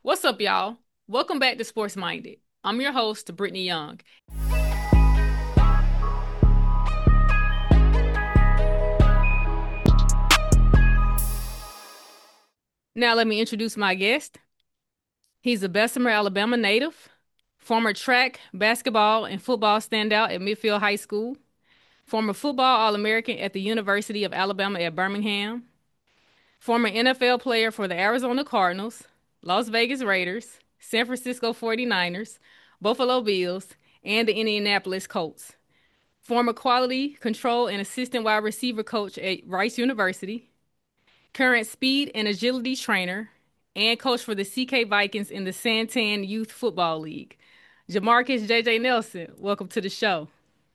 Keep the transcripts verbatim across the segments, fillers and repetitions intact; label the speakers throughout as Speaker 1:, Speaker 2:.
Speaker 1: What's up, y'all? Welcome back to Sports Minded. I'm your host, Brittany Young. Now, let me introduce my guest. He's a Bessemer, Alabama native, former track, basketball, and football standout at Midfield High School, former football All American at the University of Alabama at Birmingham, former N F L player for the Arizona Cardinals, Las Vegas Raiders, San Francisco forty-niners, Buffalo Bills, and the Indianapolis Colts. Former quality control and assistant wide receiver coach at Rice University, current speed and agility trainer, and coach for the C K Vikings in the Santan Youth Football League. Jamarcus J J Nelson, welcome to the show.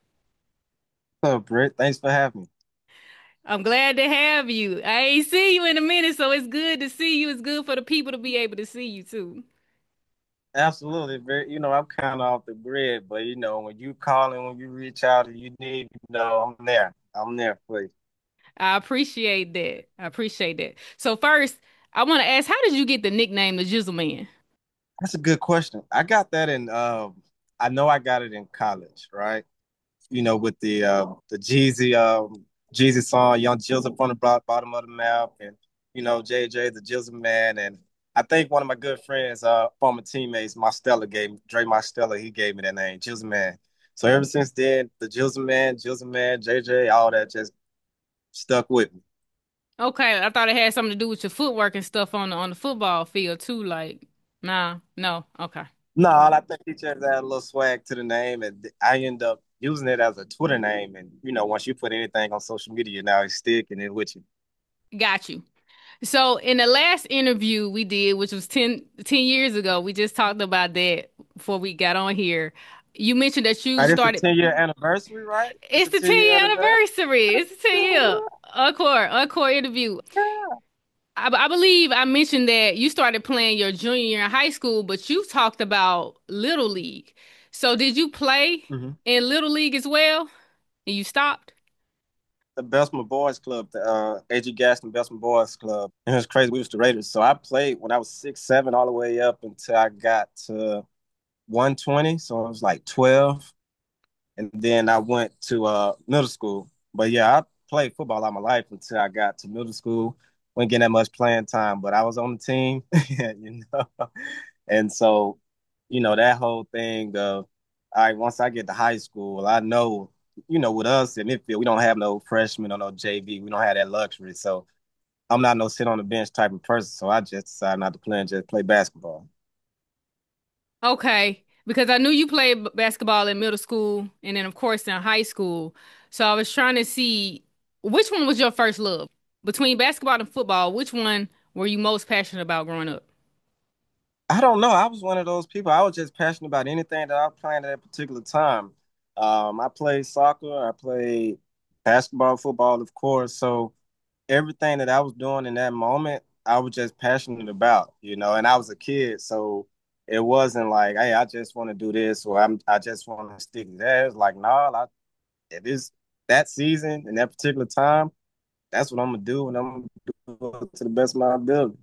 Speaker 2: What's up, Britt? Thanks for having me.
Speaker 1: I'm glad to have you. I ain't see you in a minute, so it's good to see you. It's good for the people to be able to see you too.
Speaker 2: Absolutely, Britt. You know, I'm kind of off the grid, but you know, when you call and when you reach out and you need, you know, I'm there. I'm there for you.
Speaker 1: I appreciate that. I appreciate that. So first, I want to ask, how did you get the nickname the Jizzle Man?
Speaker 2: That's a good question. I got that in um I know I got it in college, right? You know, with the uh the Jeezy um Jeezy song, Young Jizzle from the bo- bottom of the map, and you know, J J the Jizzle Man. And I think one of my good friends, uh former teammates, Marstella gave Dre Marstella, he gave me that name, Jizzle Man. So ever since then, the Jizzle Man, Jizzle Man, J J, all that just stuck with me.
Speaker 1: Okay, I thought it had something to do with your footwork and stuff on the on the football field too. Like, nah, no, okay.
Speaker 2: No, I think he just had a little swag to the name, and I end up using it as a Twitter name. And you know, once you put anything on social media, now it's sticking it with you.
Speaker 1: Got you. So in the last interview we did, which was ten ten years ago, we just talked about that before we got on here. You mentioned that you
Speaker 2: Right, it's the
Speaker 1: started.
Speaker 2: ten year anniversary, right? It's
Speaker 1: It's
Speaker 2: the
Speaker 1: the
Speaker 2: ten
Speaker 1: ten
Speaker 2: year
Speaker 1: year
Speaker 2: anniversary.
Speaker 1: anniversary. It's the ten year encore encore interview. I, I believe I mentioned that you started playing your junior year in high school, but you talked about Little League. So did you play
Speaker 2: Hmm.
Speaker 1: in Little League as well? And you stopped?
Speaker 2: The Bessemer Boys Club, the uh, A G Gaston Bessemer Boys Club. And it was crazy. We was the Raiders. So I played when I was six, seven, all the way up until I got to one twenty. So I was like twelve. And then I went to uh, middle school. But yeah, I played football all my life until I got to middle school. Wasn't getting that much playing time, but I was on the team, you know. And so, you know, that whole thing of, all right, once I get to high school, I know, you know, with us in midfield, we don't have no freshmen or no J V. We don't have that luxury. So I'm not no sit on the bench type of person. So I just decided not to play and just play basketball.
Speaker 1: Okay, because I knew you played b- basketball in middle school and then of course in high school. So I was trying to see which one was your first love? Between basketball and football, which one were you most passionate about growing up?
Speaker 2: I don't know. I was one of those people. I was just passionate about anything that I was playing at that particular time. Um, I played soccer. I played basketball, football, of course. So everything that I was doing in that moment, I was just passionate about, you know. And I was a kid, so it wasn't like, hey, I just want to do this or I'm, I just want to stick to that. It's like, no, nah, I, it is that season and that particular time. That's what I'm gonna do, and I'm gonna do it to the best of my ability.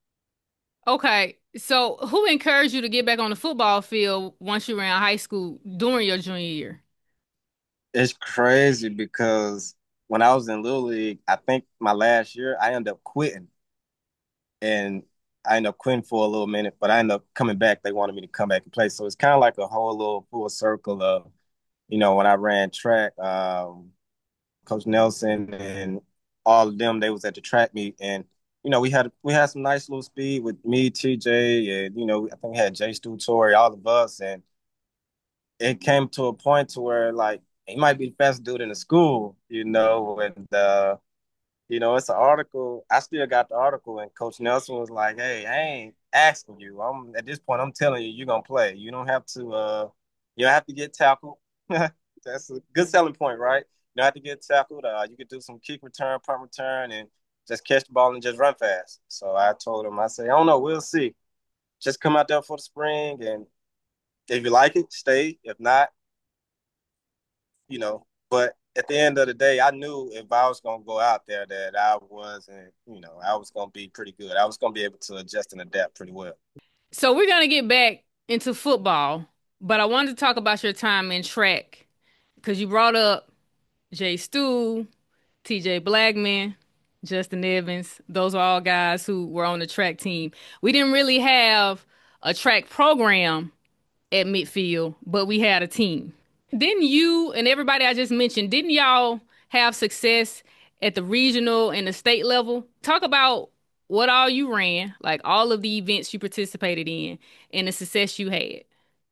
Speaker 1: Okay, so who encouraged you to get back on the football field once you were in high school during your junior year?
Speaker 2: It's crazy because when I was in Little League, I think my last year, I ended up quitting. And I ended up quitting for a little minute, but I ended up coming back. They wanted me to come back and play. So it's kind of like a whole little full circle of, you know, when I ran track, um, Coach Nelson and all of them, they was at the track meet. And, you know, we had we had some nice little speed with me, T J, and, you know, I think we had Jay Stu Torrey, all of us. And it came to a point to where like he might be the best dude in the school, you know, and uh, you know, it's an article. I still got the article, and Coach Nelson was like, "Hey, I ain't asking you. I'm at this point. I'm telling you, you're gonna play. You don't have to. Uh, you don't have to get tackled. That's a good selling point, right? You don't have to get tackled. Uh, you could do some kick return, punt return, and just catch the ball and just run fast." So I told him, I said, "I don't know. We'll see. Just come out there for the spring, and if you like it, stay. If not, you know." But at the end of the day, I knew if I was gonna go out there that I wasn't, you know, I was gonna be pretty good. I was gonna be able to adjust and adapt pretty well.
Speaker 1: So we're gonna get back into football, but I wanted to talk about your time in track because you brought up Jay Stu, T J Blackman, Justin Evans. Those are all guys who were on the track team. We didn't really have a track program at midfield, but we had a team. Didn't you and everybody I just mentioned, didn't y'all have success at the regional and the state level? Talk about what all you ran, like all of the events you participated in, and the success you had.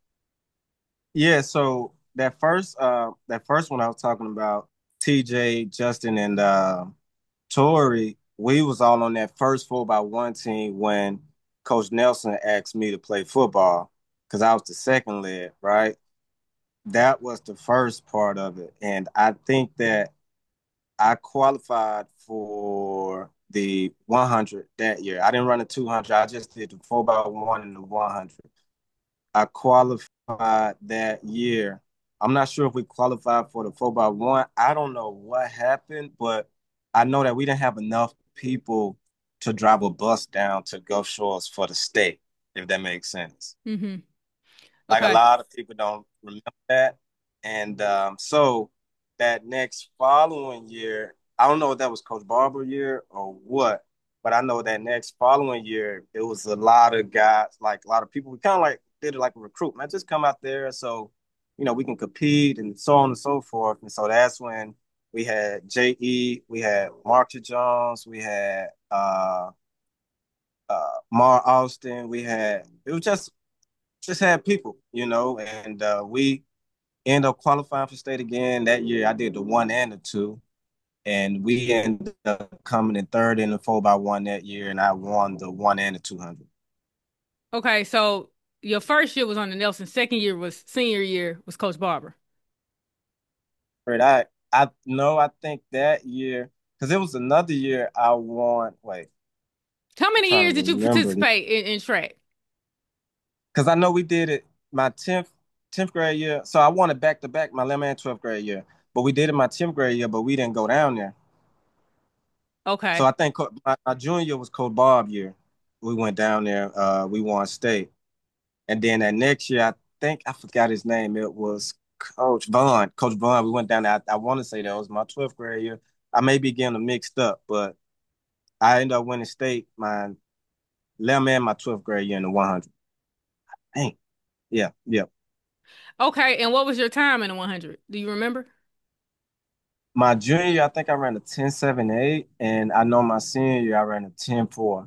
Speaker 2: Yeah, so that first uh that first one I was talking about, T J, Justin, and uh Tori, we was all on that first four by one team when Coach Nelson asked me to play football because I was the second lead, right? That was the first part of it. And I think that I qualified for the one hundred that year. I didn't run the two hundred. I just did the four by one and the one hundred. I qualified that year. I'm not sure if we qualified for the four by one. I don't know what happened, but I know that we didn't have enough people to drive a bus down to Gulf Shores for the state, if that makes sense.
Speaker 1: Hmm.
Speaker 2: Like a
Speaker 1: Okay.
Speaker 2: lot of people don't remember that. And um, so that next following year, I don't know if that was Coach Barber year or what, but I know that next following year, it was a lot of guys, like a lot of people. We kind of like did it like a recruitment, just come out there so, you know, we can compete and so on and so forth. And so that's when we had J E, we had Marcia Jones, we had uh, uh, Mar Austin, we had, it was just just had people, you know, and uh, we end up qualifying for state again that year. I did the one and the two, and we ended up coming in third in the four by one that year, and I won the one and the two hundred.
Speaker 1: Okay, so your first year was on the Nelson, second year was senior year was Coach Barber.
Speaker 2: Right? I I know I think that year because it was another year I won. Wait,
Speaker 1: How
Speaker 2: I'm
Speaker 1: many
Speaker 2: trying to
Speaker 1: years did you
Speaker 2: remember
Speaker 1: participate in, in track?
Speaker 2: because I know we did it my tenth tenth grade year, so I won it back to back my eleventh and twelfth grade year. But we did it my tenth grade year, but we didn't go down there. So
Speaker 1: Okay.
Speaker 2: I think co- my, my junior year was Coach Bob year. We went down there. Uh, we won state, and then that next year, I think I forgot his name. It was Coach Vaughn. Coach Vaughn. We went down there. I, I want to say that was my twelfth grade year. I may be getting them mixed up, but I ended up winning state my eleventh and my twelfth grade year in the one hundred. Dang. Yeah, yeah.
Speaker 1: Okay, and what was your time in the one hundred? Do you remember?
Speaker 2: My junior year, I think I ran a ten seven eight, and I know my senior year, I ran a ten four.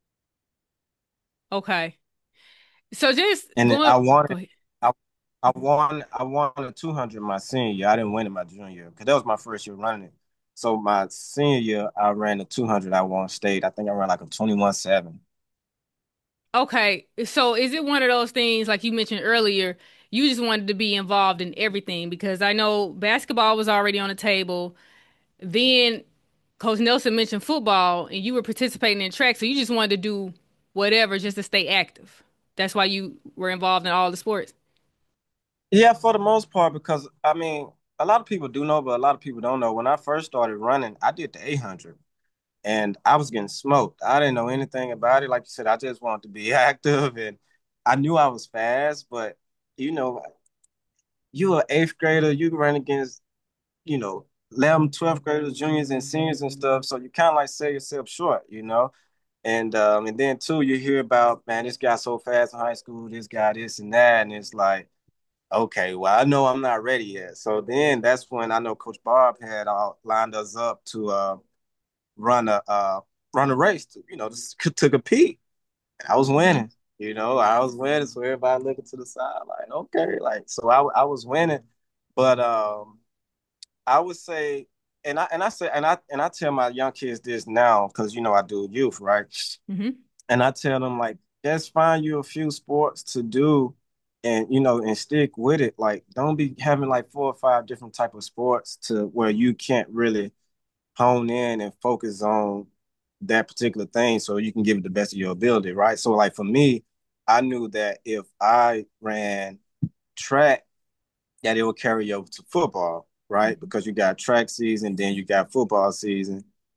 Speaker 1: Okay. So just
Speaker 2: And
Speaker 1: going,
Speaker 2: I won
Speaker 1: go ahead.
Speaker 2: I, I won I won a two hundred my senior year. I didn't win it my junior year because that was my first year running it. So my senior year, I ran the two hundred. I won state. I think I ran like a twenty-one seven.
Speaker 1: Okay, so is it one of those things like you mentioned earlier, you just wanted to be involved in everything because I know basketball was already on the table. Then Coach Nelson mentioned football and you were participating in track, so you just wanted to do whatever just to stay active. That's why you were involved in all the sports.
Speaker 2: Yeah, for the most part, because I mean, a lot of people do know, but a lot of people don't know. When I first started running, I did the eight hundred and I was getting smoked. I didn't know anything about it. Like you said, I just wanted to be active and I knew I was fast, but you know, you an eighth grader, you run against you know, eleventh, twelfth graders, juniors, and seniors and stuff. So you kind of like sell yourself short, you know? And um, and then too, you hear about, man, this guy so fast in high school, this guy, this and that. And it's like, okay, well, I know I'm not ready yet. So then that's when I know Coach Bob had uh, lined us up to uh, run a uh, run a race, to, you know, to, to compete. And I was winning, you know, I was winning. So everybody looking to the side, like, okay, like, so I, I was winning. But um, I would say, and I and I say, and I and I tell my young kids this now because you know I do youth, right?
Speaker 1: Hmm.
Speaker 2: And I tell them like, just find you a few sports to do, and you know, and stick with it. Like, don't be having like four or five different type of sports to where you can't really hone in and focus on that particular thing, so you can give it the best of your ability, right? So, like for me, I knew that if I ran track that it will carry over to football, right? Because you got track season, then you got football season.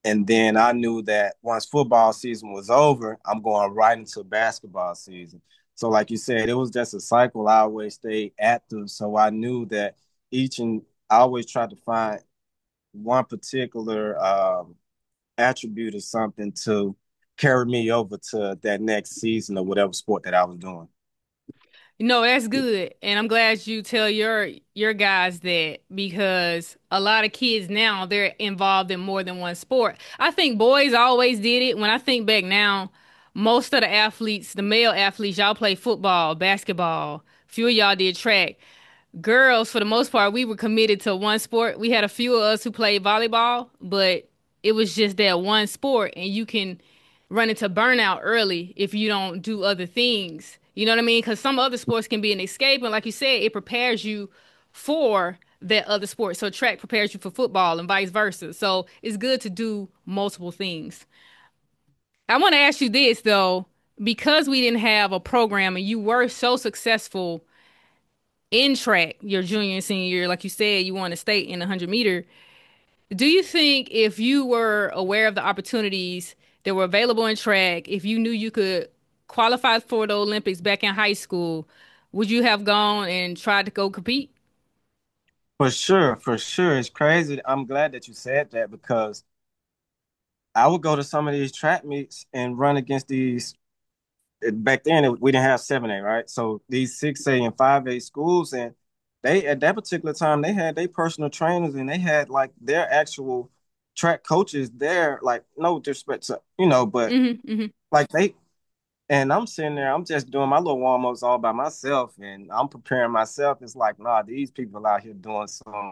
Speaker 2: And then I knew that once football season was over, I'm going right into basketball season. So, like you said, it was just a cycle. I always stayed active. So I knew that each and I always tried to find one particular um, attribute or something to carry me over to that next season of whatever sport that I was doing.
Speaker 1: No, that's good. And I'm glad you tell your your guys that because a lot of kids now they're involved in more than one sport. I think boys always did it. When I think back now, most of the athletes, the male athletes, y'all play football, basketball. Few of y'all did track. Girls, for the most part, we were committed to one sport. We had a few of us who played volleyball, but it was just that one sport, and you can run into burnout early if you don't do other things. You know what I mean? Because some other sports can be an escape, and like you said, it prepares you for that other sport. So track prepares you for football and vice versa. So it's good to do multiple things. I want to ask you this though, because we didn't have a program and you were so successful in track your junior and senior year, like you said, you won a state in the one hundred meter. Do you think if you were aware of the opportunities that were available in track, if you knew you could qualify for the Olympics back in high school, would you have gone and tried to go compete?
Speaker 2: For sure, for sure. It's crazy. I'm glad that you said that because I would go to some of these track meets and run against these. Back then, it, we didn't have seven A, right? So these six A and five A schools, and they at that particular time they had their personal trainers and they had like their actual track coaches there. Like no disrespect to you know, but
Speaker 1: Hmm. Hmm.
Speaker 2: like they and I'm sitting there, I'm just doing my little warm ups all by myself, and I'm preparing myself. It's like, nah, these people out here doing some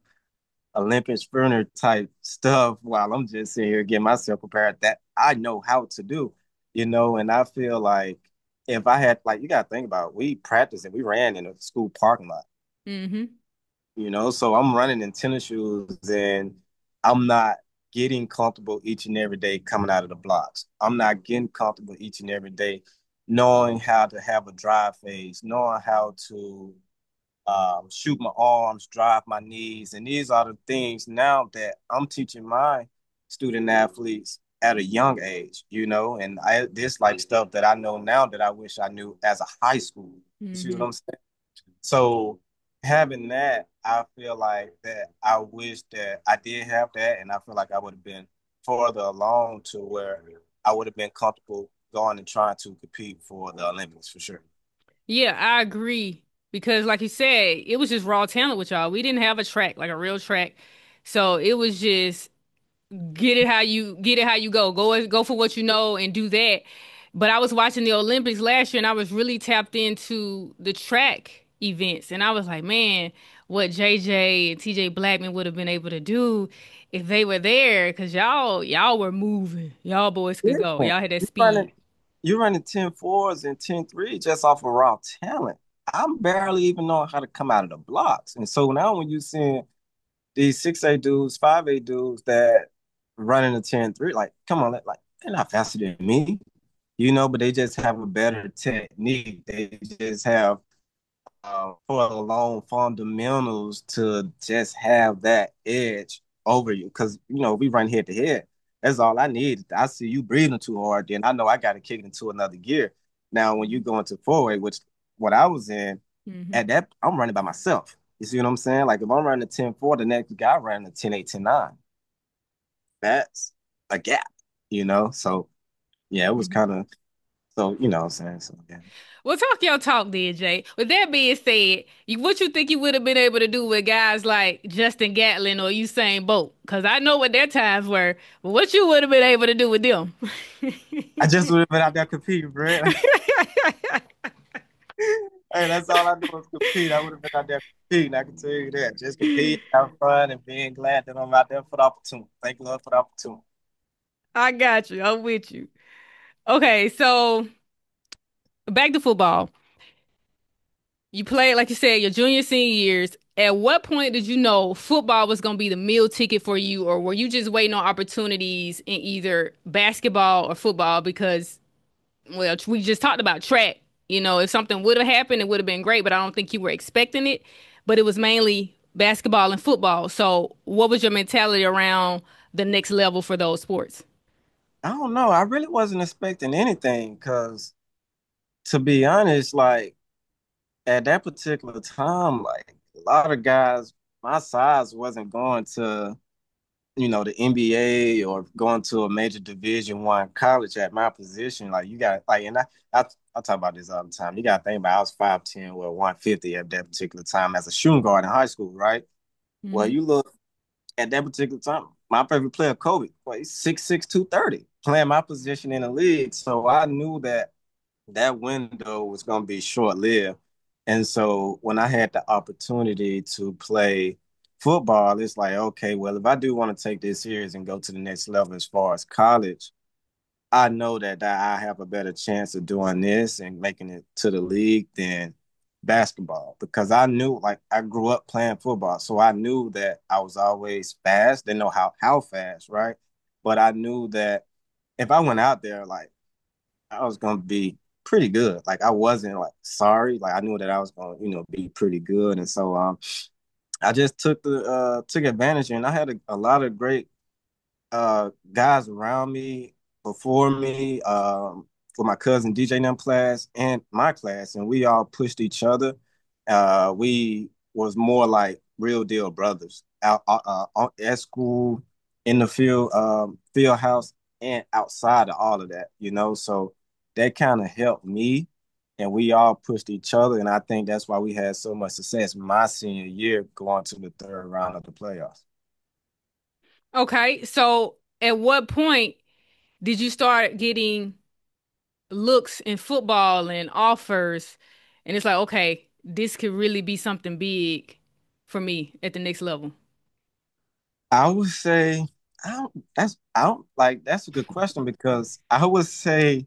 Speaker 2: Olympic sprinter type stuff while I'm just sitting here getting myself prepared that I know how to do, you know. And I feel like if I had, like, you got to think about it, we practiced and we ran in a school parking lot,
Speaker 1: Hmm.
Speaker 2: you know. So I'm running in tennis shoes and I'm not getting comfortable each and every day coming out of the blocks. I'm not getting comfortable each and every day knowing how to have a drive phase, knowing how to um, shoot my arms, drive my knees. And these are the things now that I'm teaching my student athletes at a young age, you know, and I this like stuff that I know now that I wish I knew as a high school. You see what
Speaker 1: Hmm.
Speaker 2: I'm saying? So having that, I feel like that I wish that I did have that, and I feel like I would have been further along to where I would have been comfortable going and trying to compete for the Olympics for sure.
Speaker 1: Yeah, I agree. Because like you said, it was just raw talent with y'all. We didn't have a track, like a real track. So it was just get it how you get it how you go. Go go for what you know and do that. But I was watching the Olympics last year and I was really tapped into the track events and I was like, man, what J J and T J Blackman would have been able to do if they were there because y'all y'all were moving. Y'all boys could go.
Speaker 2: Yeah.
Speaker 1: Y'all had that
Speaker 2: You running
Speaker 1: speed.
Speaker 2: you running ten fours and ten threes just off of raw talent. I'm barely even knowing how to come out of the blocks. And so now when you see these six A dudes, five A dudes that running a ten three, like, come on, like they're not faster than me, you know, but they just have a better technique. They just have uh, for alone fundamentals to just have that edge over you. Because, you know, we run head to head. That's all I need. I see you breathing too hard, then I know I got to kick it into another gear. Now, when you go into forward, which what I was in,
Speaker 1: Hmm.
Speaker 2: at that, I'm running by myself. You see what I'm saying? Like if I'm running a ten four, the next guy running a ten eight, ten nine. That's a gap, you know? So, yeah, it was
Speaker 1: Hmm.
Speaker 2: kind of, so, you know what I'm saying? So, yeah.
Speaker 1: Well, talk your talk, D J. With that being said, you, what you think you would have been able to do with guys like Justin Gatlin or Usain Bolt? Because I know what their times were, but what you would have been able to do with them?
Speaker 2: I just would have been out there competing, bro. Hey, that's all I do is compete. I would have been out there competing. I can tell you that. Just compete, have fun, and being glad that I'm out there for the opportunity. Thank you, Lord, for the opportunity.
Speaker 1: I got you. I'm with you. Okay, so back to football. You played, like you said, your junior, senior years. At what point did you know football was going to be the meal ticket for you, or were you just waiting on opportunities in either basketball or football? Because well, we just talked about track. You know, if something would have happened, it would have been great, but I don't think you were expecting it. But it was mainly basketball and football. So, what was your mentality around the next level for those sports?
Speaker 2: I don't know. I really wasn't expecting anything because, to be honest, like at that particular time, like a lot of guys my size wasn't going to, you know, the N B A or going to a major Division One college at my position. Like you got like, and I, I I talk about this all the time. You got to think about I was five ten or one fifty at that particular time as a shooting guard in high school, right? Well,
Speaker 1: Hmm.
Speaker 2: you look at that particular time, my favorite player, Kobe, well, he's six six, two thirty, playing my position in the league. So I knew that that window was going to be short lived. And so when I had the opportunity to play football, it's like, okay, well, if I do want to take this serious and go to the next level as far as college, I know that, that I have a better chance of doing this and making it to the league than basketball because I knew like I grew up playing football. So I knew that I was always fast. Didn't know how how fast, right? But I knew that if I went out there, like I was gonna be pretty good. Like I wasn't like sorry. Like I knew that I was gonna, you know, be pretty good. And so um I just took the uh took advantage and I had a, a lot of great uh guys around me before me, um, for my cousin D J in them class and my class, and we all pushed each other. Uh, we was more like real deal brothers out uh, uh, at school, in the field, um, field house, and outside of all of that, you know. So that kind of helped me, and we all pushed each other, and I think that's why we had so much success my senior year going to the third round of the playoffs.
Speaker 1: Okay, so at what point did you start getting looks in football and offers? And it's like, okay, this could really be something big for me at the next level.
Speaker 2: I would say I don't that's I don't like that's a good question because I would say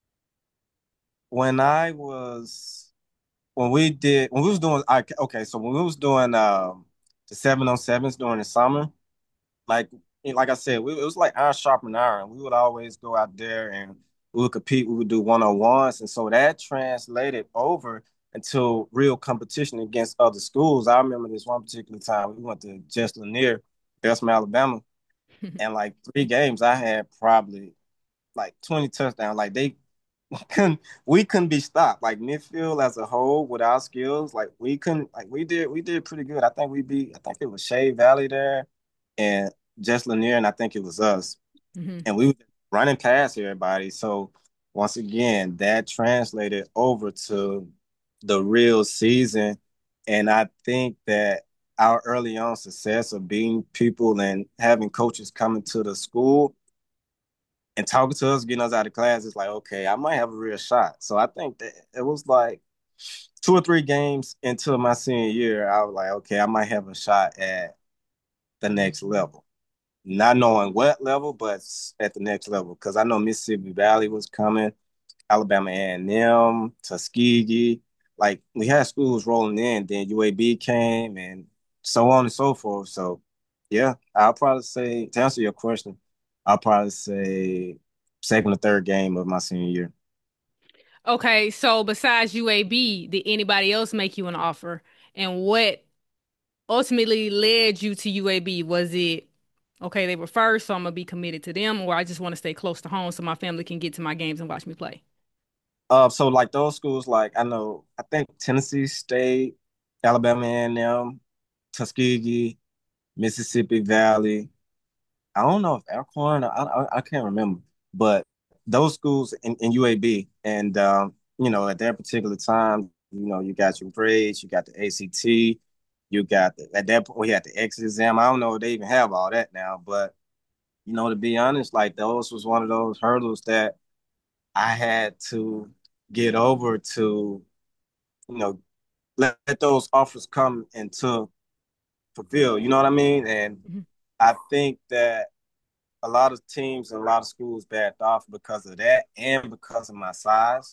Speaker 2: when I was when we did when we was doing I okay, so when we was doing um the seven on sevens during the summer, like like I said, we, it was like iron sharpening iron. We would always go out there and we would compete, we would do one on ones, and so that translated over into real competition against other schools. I remember this one particular time we went to Just Lanier, Bessemer, Alabama, and like three games, I had probably like twenty touchdowns. Like they couldn't, we couldn't be stopped. Like midfield as a whole, with our skills, like we couldn't, like we did, we did pretty good. I think we beat, I think it was Shea Valley there, and Just Lanier, and I think it was us,
Speaker 1: Hmm.
Speaker 2: and we were running past everybody. So once again, that translated over to the real season, and I think that our early on success of beating people and having coaches coming to the school and talking to us, getting us out of class, it's like, okay, I might have a real shot. So I think that it was like two or three games into my senior year, I was like, okay, I might have a shot at the next level. Not knowing what level, but at the next level. Because I know Mississippi Valley was coming, Alabama A and M, Tuskegee. Like we had schools rolling in, then U A B came and so on and so forth. So yeah, I'll probably say to answer your question, I'll probably say second or third game of my senior year.
Speaker 1: Okay, so besides U A B, did anybody else make you an offer? And what ultimately led you to U A B? Was it, okay, they were first, so I'm gonna be committed to them, or I just want to stay close to home so my family can get to my games and watch me play?
Speaker 2: Uh, so like those schools, like I know, I think Tennessee State, Alabama A and M, Tuskegee, Mississippi Valley. I don't know if Alcorn, I, I, I can't remember, but those schools in, in U A B, and um, you know, at that particular time, you know, you got your grades, you got the A C T, you got the, at that point we had the exit exam. I don't know if they even have all that now, but you know, to be honest, like those was one of those hurdles that I had to get over to, you know, let, let those offers come into fulfill. You know what I mean? And
Speaker 1: Mhm.
Speaker 2: I think that a lot of teams and a lot of schools backed off because of that and because of my size.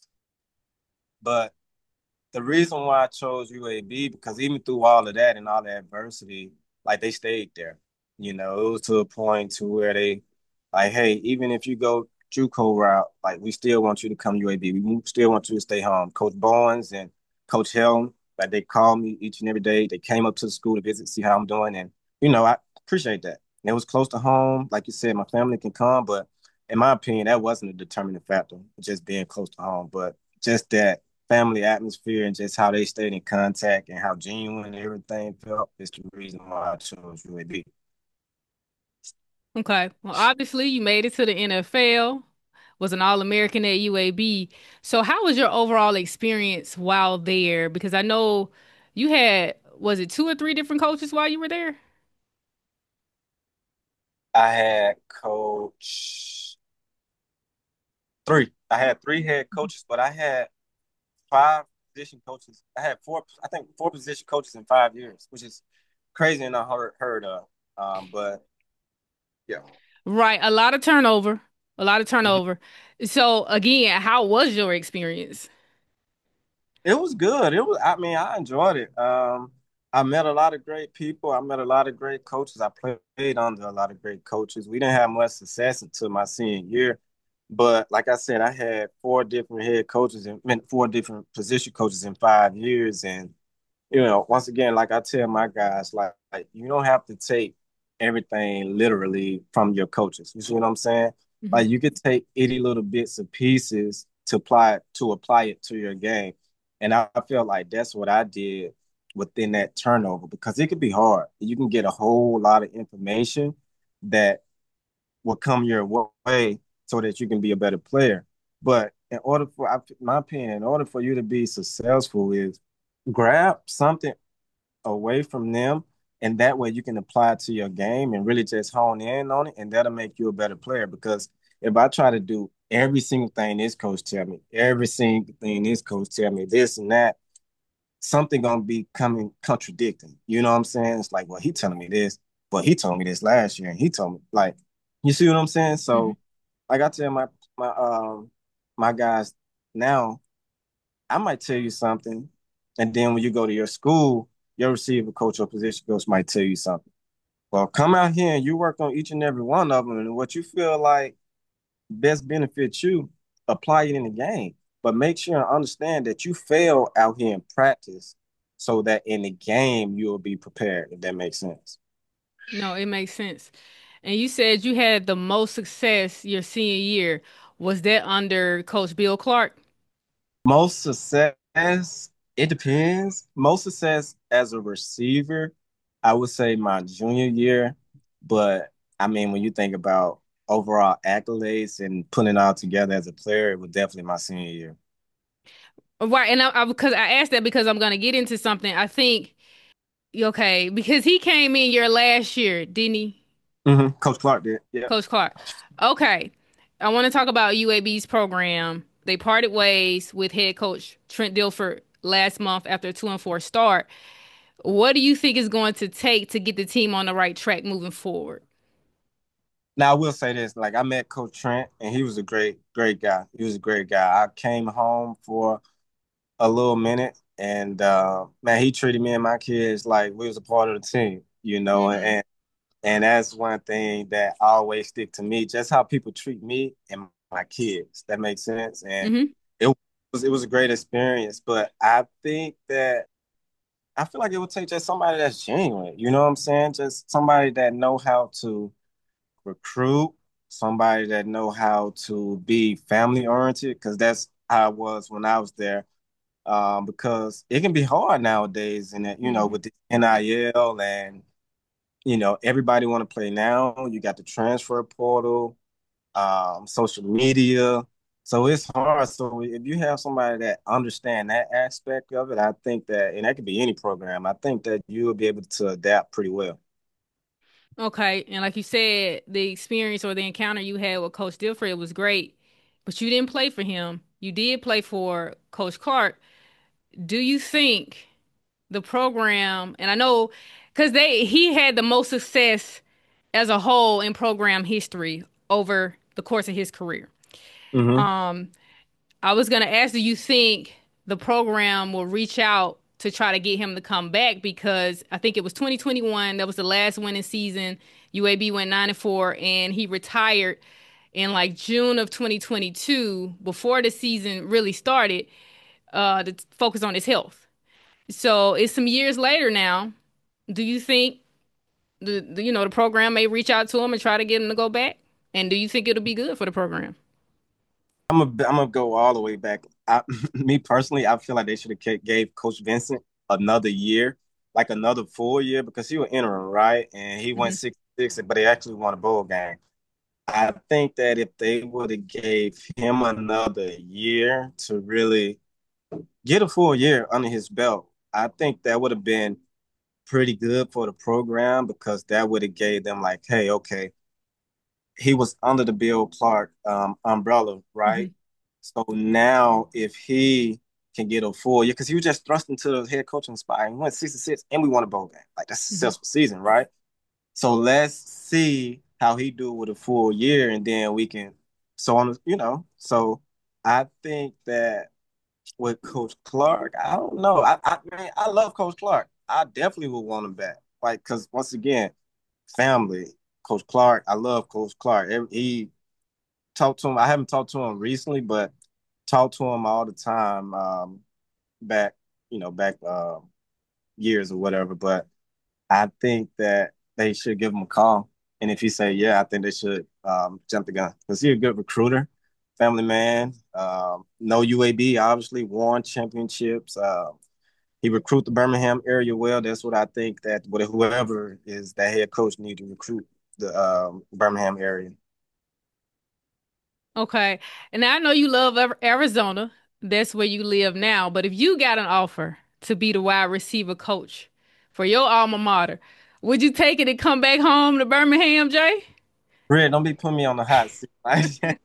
Speaker 2: But the reason why I chose U A B because even through all of that and all the adversity, like they stayed there. You know, it was to a point to where they like, hey, even if you go JUCO route, like we still want you to come U A B. We still want you to stay home. Coach Bowens and Coach Helm, like they call me each and every day. They came up to the school to visit, see how I'm doing, and you know, I appreciate that. And it was close to home. Like you said, my family can come, but in my opinion, that wasn't a determining factor, just being close to home. But just that family atmosphere and just how they stayed in contact and how genuine everything felt is the reason why I chose U A B.
Speaker 1: Okay. Well, obviously you made it to the N F L, was an All-American at U A B. So how was your overall experience while there? Because I know you had, was it two or three different coaches while you were there?
Speaker 2: I had coach three. I had three head coaches, but I had five position coaches. I had four, I think four position coaches in five years, which is crazy and unheard heard of. Um, but yeah.
Speaker 1: Right, a lot of turnover, a lot of
Speaker 2: Mhm.
Speaker 1: turnover. So again, how was your experience?
Speaker 2: It was good. It was, I mean, I enjoyed it. Um, I met a lot of great people. I met a lot of great coaches. I played under a lot of great coaches. We didn't have much success until my senior year. But like I said, I had four different head coaches and I mean, four different position coaches in five years. And you know, once again, like I tell my guys, like, like you don't have to take everything literally from your coaches. You see what I'm saying?
Speaker 1: Mhm.
Speaker 2: Like you could take itty little bits and pieces to apply it to apply it to your game. And I, I feel like that's what I did within that turnover because it could be hard. You can get a whole lot of information that will come your way so that you can be a better player. But in order for, I- my opinion, in order for you to be successful, is grab something away from them, and that way you can apply it to your game and really just hone in on it, and that'll make you a better player. Because if I try to do every single thing this coach tell me, every single thing this coach tell me, this and that, something gonna be coming contradicting. You know what I'm saying? It's like, well, he telling me this, but he told me this last year, and he told me like, you see what I'm saying?
Speaker 1: Mhm.
Speaker 2: So, like I tell my my um my guys now, I might tell you something, and then when you go to your school, your receiver coach or position coach might tell you something. Well, come out here and you work on each and every one of them, and what you feel like best benefits you, apply it in the game. But make sure and understand that you fail out here in practice so that in the game you'll be prepared, if that makes sense.
Speaker 1: No, it makes sense. And you said you had the most success your senior year. Was that under Coach Bill Clark?
Speaker 2: Most success, it depends. Most success as a receiver, I would say my junior year. But I mean, when you think about overall accolades and putting it all together as a player, it was definitely my senior year.
Speaker 1: Right, and I, I because I asked that because I'm gonna get into something. I think okay, because he came in your last year, didn't he,
Speaker 2: Hmm. Coach Clark did. Yeah.
Speaker 1: Coach Clark? Okay, I want to talk about U A B's program. They parted ways with head coach Trent Dilfer last month after a two and four start. What do you think is going to take to get the team on the right track moving forward?
Speaker 2: Now I will say this: like I met Coach Trent, and he was a great, great guy. He was a great guy. I came home for a little minute, and uh, man, he treated me and my kids like we was a part of the team, you know.
Speaker 1: Hmm.
Speaker 2: And and that's one thing that always stick to me, just how people treat me and my kids. That makes sense. And
Speaker 1: Hmm.
Speaker 2: it was it was a great experience. But I think that I feel like it would take just somebody that's genuine. You know what I'm saying? Just somebody that know how to recruit, somebody that know how to be family oriented, because that's how it was when I was there. Um, because it can be hard nowadays, and that you know
Speaker 1: Hmm.
Speaker 2: with the N I L and you know, everybody want to play now. You got the transfer portal, um, social media. So it's hard. So if you have somebody that understand that aspect of it, I think that, and that could be any program, I think that you will be able to adapt pretty well.
Speaker 1: Okay, and like you said, the experience or the encounter you had with Coach Dilfer was great, but you didn't play for him. You did play for Coach Clark. Do you think the program, and I know because they he had the most success as a whole in program history over the course of his career.
Speaker 2: Hmm.
Speaker 1: Um, I was gonna ask, do you think the program will reach out to try to get him to come back? Because I think it was twenty twenty-one, that was the last winning season. U A B went nine and four, and he retired in like June of twenty twenty-two before the season really started, uh, to focus on his health. So it's some years later now. Do you think the, the you know the program may reach out to him and try to get him to go back? And do you think it'll be good for the program?
Speaker 2: I'm gonna I'm gonna go all the way back. I, me personally, I feel like they should have gave Coach Vincent another year, like another full year, because he was interim, right? And he went
Speaker 1: Hmm.
Speaker 2: six six, but they actually won a bowl game. I think that if they would have gave him another year to really get a full year under his belt, I think that would have been pretty good for the program because that would have gave them like, hey, okay, he was under the Bill Clark um, umbrella, right?
Speaker 1: Hmm.
Speaker 2: So now if he can get a full year, because he was just thrust into the head coaching spot and he went sixty-six and we won a bowl game. Like that's a
Speaker 1: Hmm.
Speaker 2: successful season, right? So let's see how he do with a full year and then we can so on, you know. So I think that with Coach Clark, I don't know. I I man, I love Coach Clark. I definitely would want him back. Like, cause once again, family, Coach Clark, I love Coach Clark. He talked to him. I haven't talked to him recently, but talked to him all the time. Um, back, you know, back uh, years or whatever. But I think that they should give him a call. And if he say yeah, I think they should um, jump the gun because he's a good recruiter, family man. Um, no U A B, obviously won championships. Uh, he recruit the Birmingham area well. That's what I think that whoever is that head coach need to recruit the um, Birmingham area.
Speaker 1: Okay. And I know you love Ar- Arizona. That's where you live now. But if you got an offer to be the wide receiver coach for your alma mater, would you take it and come back home to Birmingham, Jay?
Speaker 2: Red, don't be putting me on the hot seat. Right?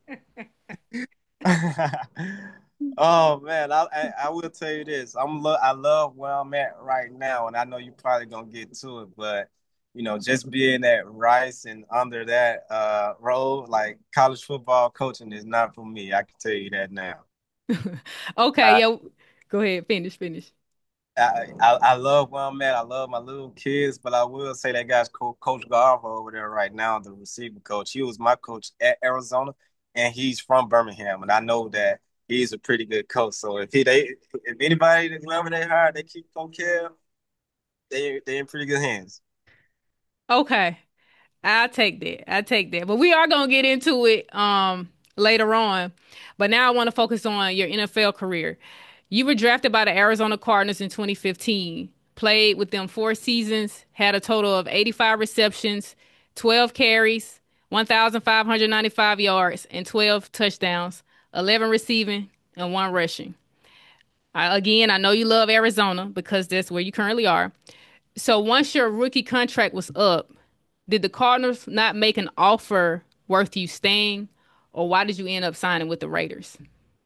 Speaker 2: Oh man, I, I I will tell you this. I'm lo I love where I'm at right now, and I know you probably gonna get to it, but you know, just being at Rice and under that uh role, like college football coaching is not for me. I can tell you that now.
Speaker 1: Okay,
Speaker 2: I
Speaker 1: yo, go ahead, finish, finish.
Speaker 2: I, I, I love where I'm at. I love my little kids, but I will say that guy's co Coach Garver over there right now, the receiver coach. He was my coach at Arizona, and he's from Birmingham, and I know that he's a pretty good coach. So if he they if anybody whoever they hire, they keep on care, they they in pretty good hands.
Speaker 1: Okay. I'll take that. I'll take that. But we are gonna get into it um later on. But now I want to focus on your N F L career. You were drafted by the Arizona Cardinals in twenty fifteen. Played with them four seasons, had a total of eighty-five receptions, twelve carries, one thousand five hundred ninety-five yards, and twelve touchdowns, eleven receiving, and one rushing. I, again, I know you love Arizona because that's where you currently are. So once your rookie contract was up, did the Cardinals not make an offer worth you staying, or why did you end up signing with the Raiders?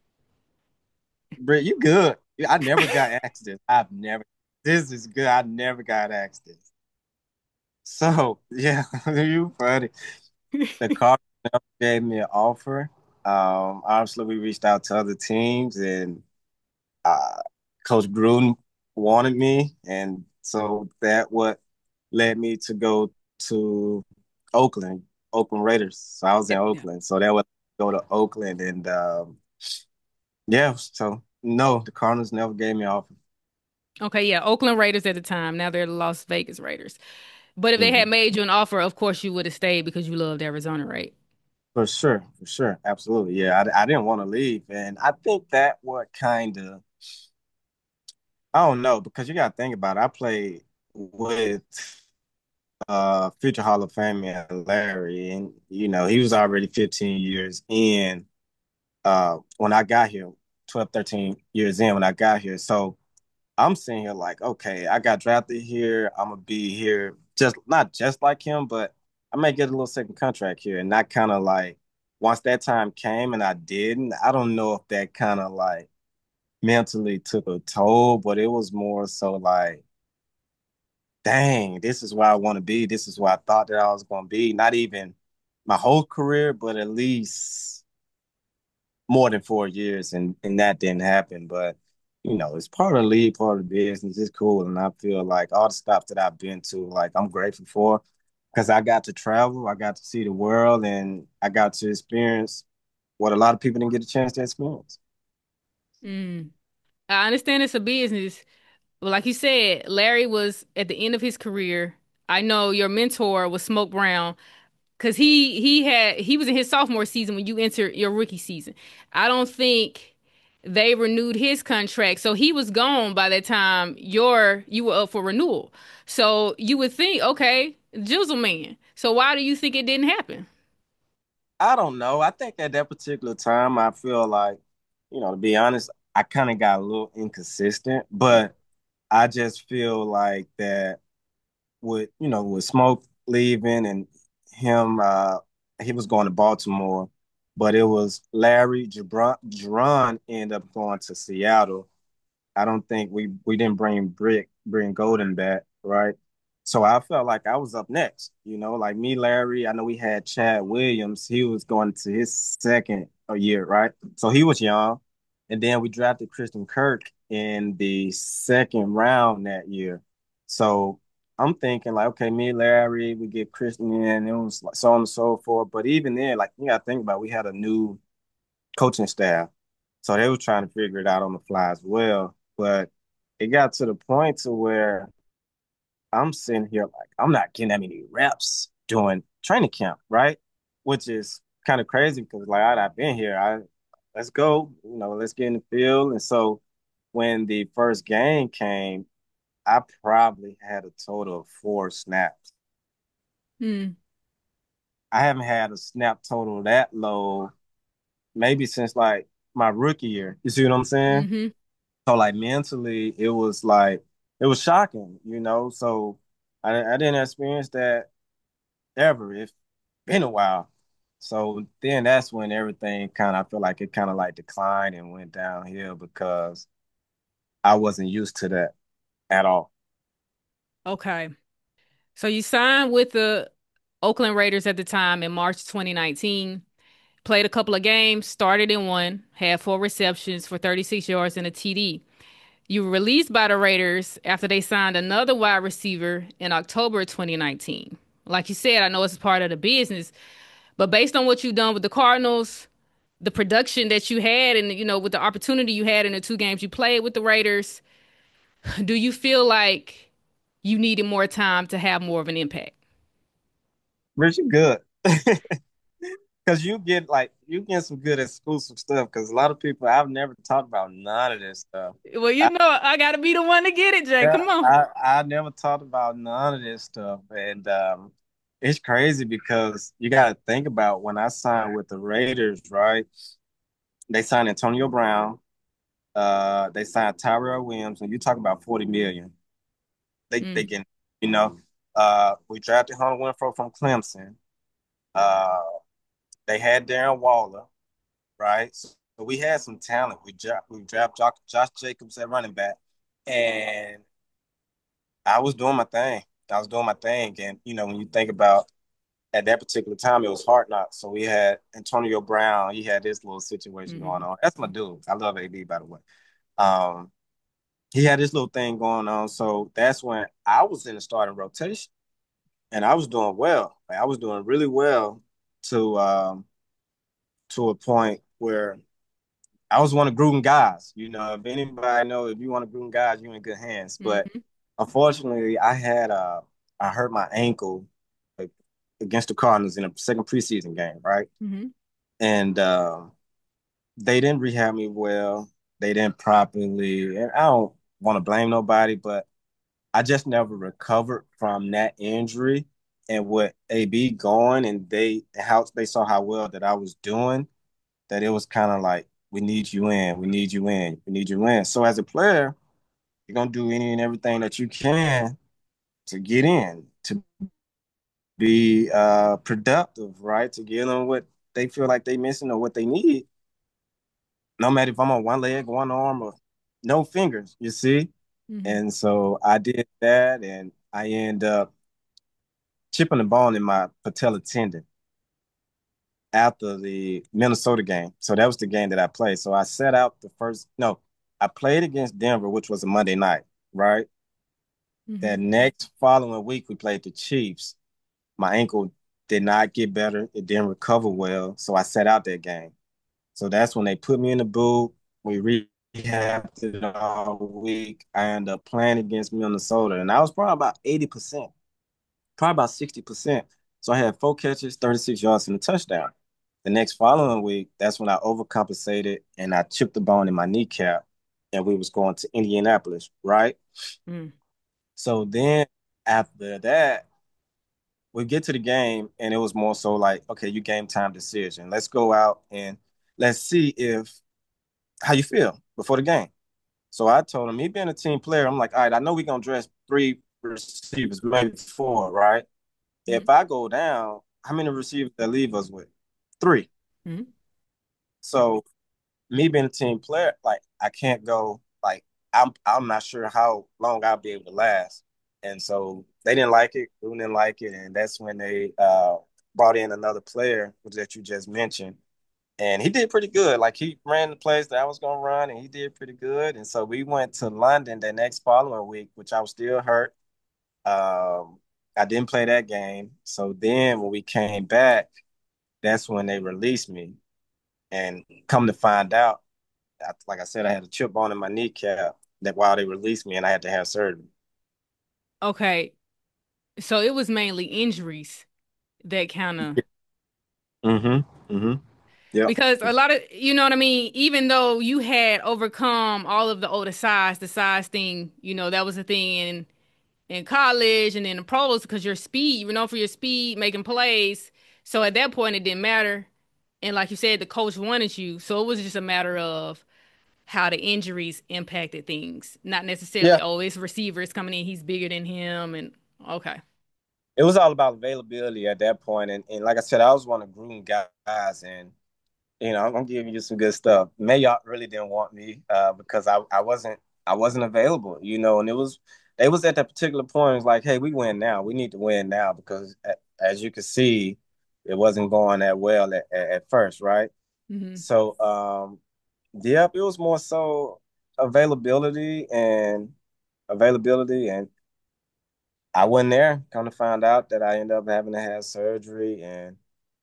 Speaker 2: Britt, you good? I never got asked this. I've never. This is good. I never got asked this. So yeah, you funny. The Cardinals never gave me an offer. Um, obviously, we reached out to other teams, and uh, Coach Gruden wanted me, and so that what led me to go to Oakland, Oakland Raiders. So I was in
Speaker 1: Yeah.
Speaker 2: Oakland, so that would go to Oakland, and um, yeah. So no, the Cardinals never gave me an offer.
Speaker 1: Okay, yeah, Oakland Raiders at the time. Now they're the Las Vegas Raiders. But if they had
Speaker 2: Mhm.
Speaker 1: made you an offer, of course you would have stayed because you loved Arizona, right?
Speaker 2: For sure, for sure, absolutely. Yeah, I, I didn't want to leave, and I think that what kind of I don't know because you got to think about it. I played with uh future Hall of Famer Larry, and you know he was already fifteen years in uh when I got here, twelve, thirteen years in when I got here. So I'm sitting here like, okay, I got drafted here. I'm gonna be here just not just like him, but I may get a little second contract here. And that kind of like once that time came and I didn't, I don't know if that kind of like mentally took a toll, but it was more so like, dang, this is where I want to be. This is where I thought that I was gonna be. Not even my whole career, but at least more than four years, and and that didn't happen. But you know, it's part of the league, part of the business. It's cool, and I feel like all the stuff that I've been to, like I'm grateful for, because I got to travel, I got to see the world, and I got to experience what a lot of people didn't get a chance to experience.
Speaker 1: Mm. I understand it's a business. Well, like you said, Larry was at the end of his career. I know your mentor was Smoke Brown because he he had he was in his sophomore season when you entered your rookie season. I don't think they renewed his contract, so he was gone by the time your you were up for renewal. So you would think, okay, Jizzle man. So why do you think it didn't happen?
Speaker 2: I don't know. I think at that particular time, I feel like, you know, to be honest, I kind of got a little inconsistent, but I just feel like that with, you know, with Smoke leaving and him, uh, he was going to Baltimore, but it was Larry Jabron, Jabron ended up going to Seattle. I don't think we we didn't bring Brick bring Golden back, right? So I felt like I was up next, you know, like me, Larry. I know we had Chad Williams. He was going to his second year, right? So he was young. And then we drafted Christian Kirk in the second round that year. So I'm thinking like, okay, me, Larry, we get Christian in, it was like so on and so forth. But even then, like you gotta think about it, we had a new coaching staff. So they were trying to figure it out on the fly as well. But it got to the point to where I'm sitting here like I'm not getting that many reps doing training camp, right? Which is kind of crazy because like I, I've been here. I let's go, you know, let's get in the field. And so when the first game came, I probably had a total of four snaps.
Speaker 1: Hmm.
Speaker 2: I haven't had a snap total that low maybe since like my rookie year. You see what I'm saying?
Speaker 1: Mm-hmm.
Speaker 2: So like mentally, it was like it was shocking, you know. So I I didn't experience that ever. It's been a while. So then that's when everything kind of I feel like it kind of like declined and went downhill because I wasn't used to that at all.
Speaker 1: Okay. So you signed with the Oakland Raiders at the time in March twenty nineteen. Played a couple of games, started in one, had four receptions for thirty-six yards and a T D. You were released by the Raiders after they signed another wide receiver in October twenty nineteen. Like you said, I know it's part of the business, but based on what you've done with the Cardinals, the production that you had, and you know, with the opportunity you had in the two games you played with the Raiders, do you feel like you needed more time to have more of an impact?
Speaker 2: Rich, you good. Because you get like you get some good exclusive stuff. Because a lot of people I've never talked about none of this stuff.
Speaker 1: Well, you know, I gotta be the one to get it, Jay.
Speaker 2: Yeah,
Speaker 1: Come on.
Speaker 2: I I never talked about none of this stuff, and um, it's crazy because you got to think about when I signed with the Raiders, right? They signed Antonio Brown, uh, they signed Tyrell Williams, and you talk about forty million. They they
Speaker 1: Mm,
Speaker 2: get, you know, uh, we drafted Hunter Winfrey from Clemson. Uh, they had Darren Waller, right? So we had some talent. We dra- we drafted Josh, Josh Jacobs at running back, and I was doing my thing. I was doing my thing. And, you know, when you think about at that particular time, it was hard knocks. So we had Antonio Brown. He had this little situation going
Speaker 1: hmm
Speaker 2: on. That's my dude. I love A B, by the way. Um, he had this little thing going on. So that's when I was in the starting rotation and I was doing well. Like, I was doing really well to um, to a point where I was one of Gruden guys. You know, if anybody know if you want to Gruden guys, you're in good hands. But
Speaker 1: hmm
Speaker 2: unfortunately, I had uh I hurt my ankle like, against the Cardinals in a second preseason game, right?
Speaker 1: hmm
Speaker 2: And uh, they didn't rehab me well. They didn't properly, and I don't want to blame nobody, but I just never recovered from that injury. And with A B going, and they how they saw how well that I was doing, that it was kind of like, we need you in, we need you in, we need you in. So as a player, you're gonna do any and everything that you can to get in, to be uh productive, right? To give them what they feel like they missing or what they need. No matter if I'm on one leg, one arm, or no fingers, you see?
Speaker 1: hmm
Speaker 2: And so I did that and I end up chipping the bone in my patella tendon after the Minnesota game. So that was the game that I played. So I set out the first, no, I played against Denver, which was a Monday night, right?
Speaker 1: hmm
Speaker 2: That next following week, we played the Chiefs. My ankle did not get better. It didn't recover well. So I sat out that game. So that's when they put me in the boot. We rehabbed it all week. I ended up playing against Minnesota, and I was probably about eighty percent. probably about sixty percent. So I had four catches, thirty-six yards, and a touchdown. The next following week, that's when I overcompensated and I chipped the bone in my kneecap, and we was going to Indianapolis, right?
Speaker 1: Mm.
Speaker 2: So then after that, we get to the game, and it was more so like, okay, you game time decision. Let's go out and let's see if how you feel before the game. So I told him, me being a team player, I'm like, all right, I know we're gonna dress three receivers, maybe four, right?
Speaker 1: Mm.
Speaker 2: If I go down, how many receivers that leave us with? Three.
Speaker 1: Mm.
Speaker 2: So me being a team player, like I can't go like I'm I'm not sure how long I'll be able to last. And so they didn't like it, Gruden didn't like it, and that's when they uh brought in another player that you just mentioned. And he did pretty good. Like he ran the plays that I was gonna run, and he did pretty good. And so we went to London the next following week, which I was still hurt. Um, I didn't play that game. So then when we came back, that's when they released me. And come to find out, like I said, I had a chip bone in my kneecap that while they released me, and I had to have surgery.
Speaker 1: Okay, so it was mainly injuries that kind of
Speaker 2: Mm-hmm. Mm-hmm. Yep.
Speaker 1: because a lot of you know what I mean, even though you had overcome all of the older size, the size thing, you know, that was a thing in in college and in the pros because your speed, you know, for your speed, making plays. So at that point it didn't matter. And like you said, the coach wanted you. So it was just a matter of how the injuries impacted things. Not necessarily,
Speaker 2: Yeah.
Speaker 1: oh, it's receivers coming in, he's bigger than him and okay.
Speaker 2: It was all about availability at that point. And, and like I said, I was one of Gruden guys, and you know, I'm gonna give you some good stuff. Mayock really didn't want me uh, because I, I wasn't I wasn't available, you know, and it was they was at that particular point. It was like, hey, we win now. We need to win now because as you can see, it wasn't going that well at, at, at first, right?
Speaker 1: Hmm.
Speaker 2: So, um, yep, it was more so availability and availability, and I wasn't there. Come to find out that I ended up having to have surgery, and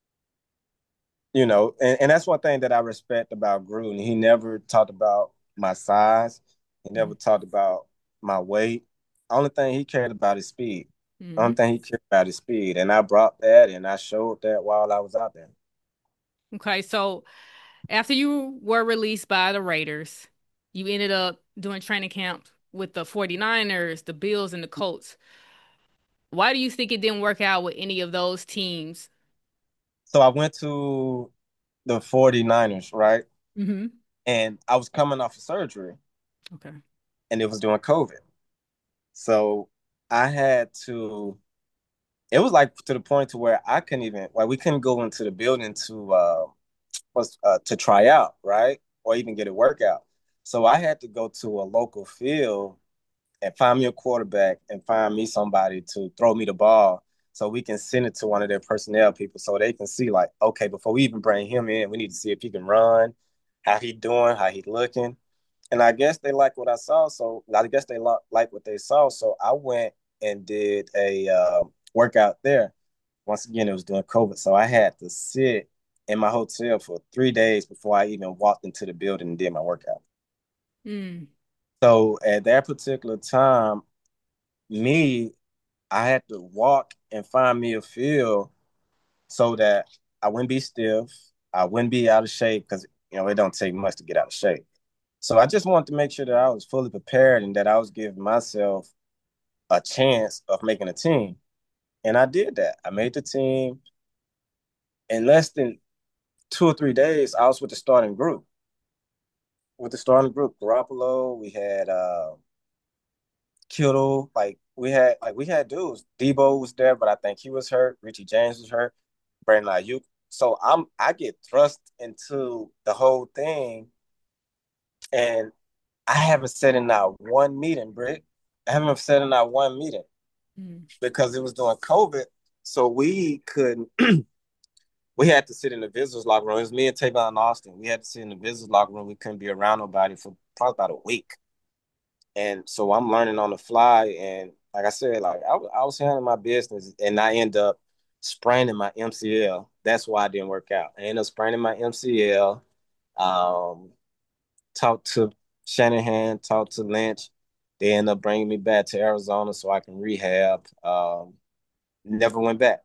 Speaker 2: you know, and, and that's one thing that I respect about Gruden. He never talked about my size. He never talked about my weight. Only thing he cared about is speed. Only
Speaker 1: Hmm.
Speaker 2: thing he cared about is speed, and I brought that, and I showed that while I was out there.
Speaker 1: Okay, so after you were released by the Raiders, you ended up doing training camp with the 49ers, the Bills, and the Colts. Why do you think it didn't work out with any of those teams?
Speaker 2: So I went to the 49ers, right?
Speaker 1: Hmm.
Speaker 2: And I was coming off of surgery,
Speaker 1: Okay.
Speaker 2: and it was during COVID. So I had to. It was like to the point to where I couldn't even like we couldn't go into the building to uh was uh, to try out, right, or even get a workout. So I had to go to a local field and find me a quarterback and find me somebody to throw me the ball so we can send it to one of their personnel people so they can see like, okay, before we even bring him in, we need to see if he can run, how he doing, how he looking. And I guess they like what I saw. So I guess they like what they saw. So I went and did a uh, workout there. Once again, it was during COVID. So I had to sit in my hotel for three days before I even walked into the building and did my workout.
Speaker 1: Mm.
Speaker 2: So at that particular time, me, I had to walk and find me a field so that I wouldn't be stiff, I wouldn't be out of shape because you know it don't take much to get out of shape. So I just wanted to make sure that I was fully prepared and that I was giving myself a chance of making a team. And I did that. I made the team in less than two or three days. I was with the starting group. With the starting group, Garoppolo, we had uh Kittle, like we had like we had dudes. Debo was there, but I think he was hurt. Richie James was hurt. Brandon Ayuk. So I'm I get thrust into the whole thing, and I haven't said in not one meeting, Britt. I haven't said in not one meeting
Speaker 1: Mm.
Speaker 2: because it was during COVID. So we couldn't. We had to sit in the visitors locker room. It was me and Tavon Austin. We had to sit in the visitors locker room. We couldn't be around nobody for probably about a week. And so I'm learning on the fly. And like I said, like I, I was handling my business, and I end up spraining my M C L. That's why I didn't work out. I ended up spraining my M C L. Um, talked to Shanahan, talked to Lynch. They end up bringing me back to Arizona so I can rehab. Um, Never went back.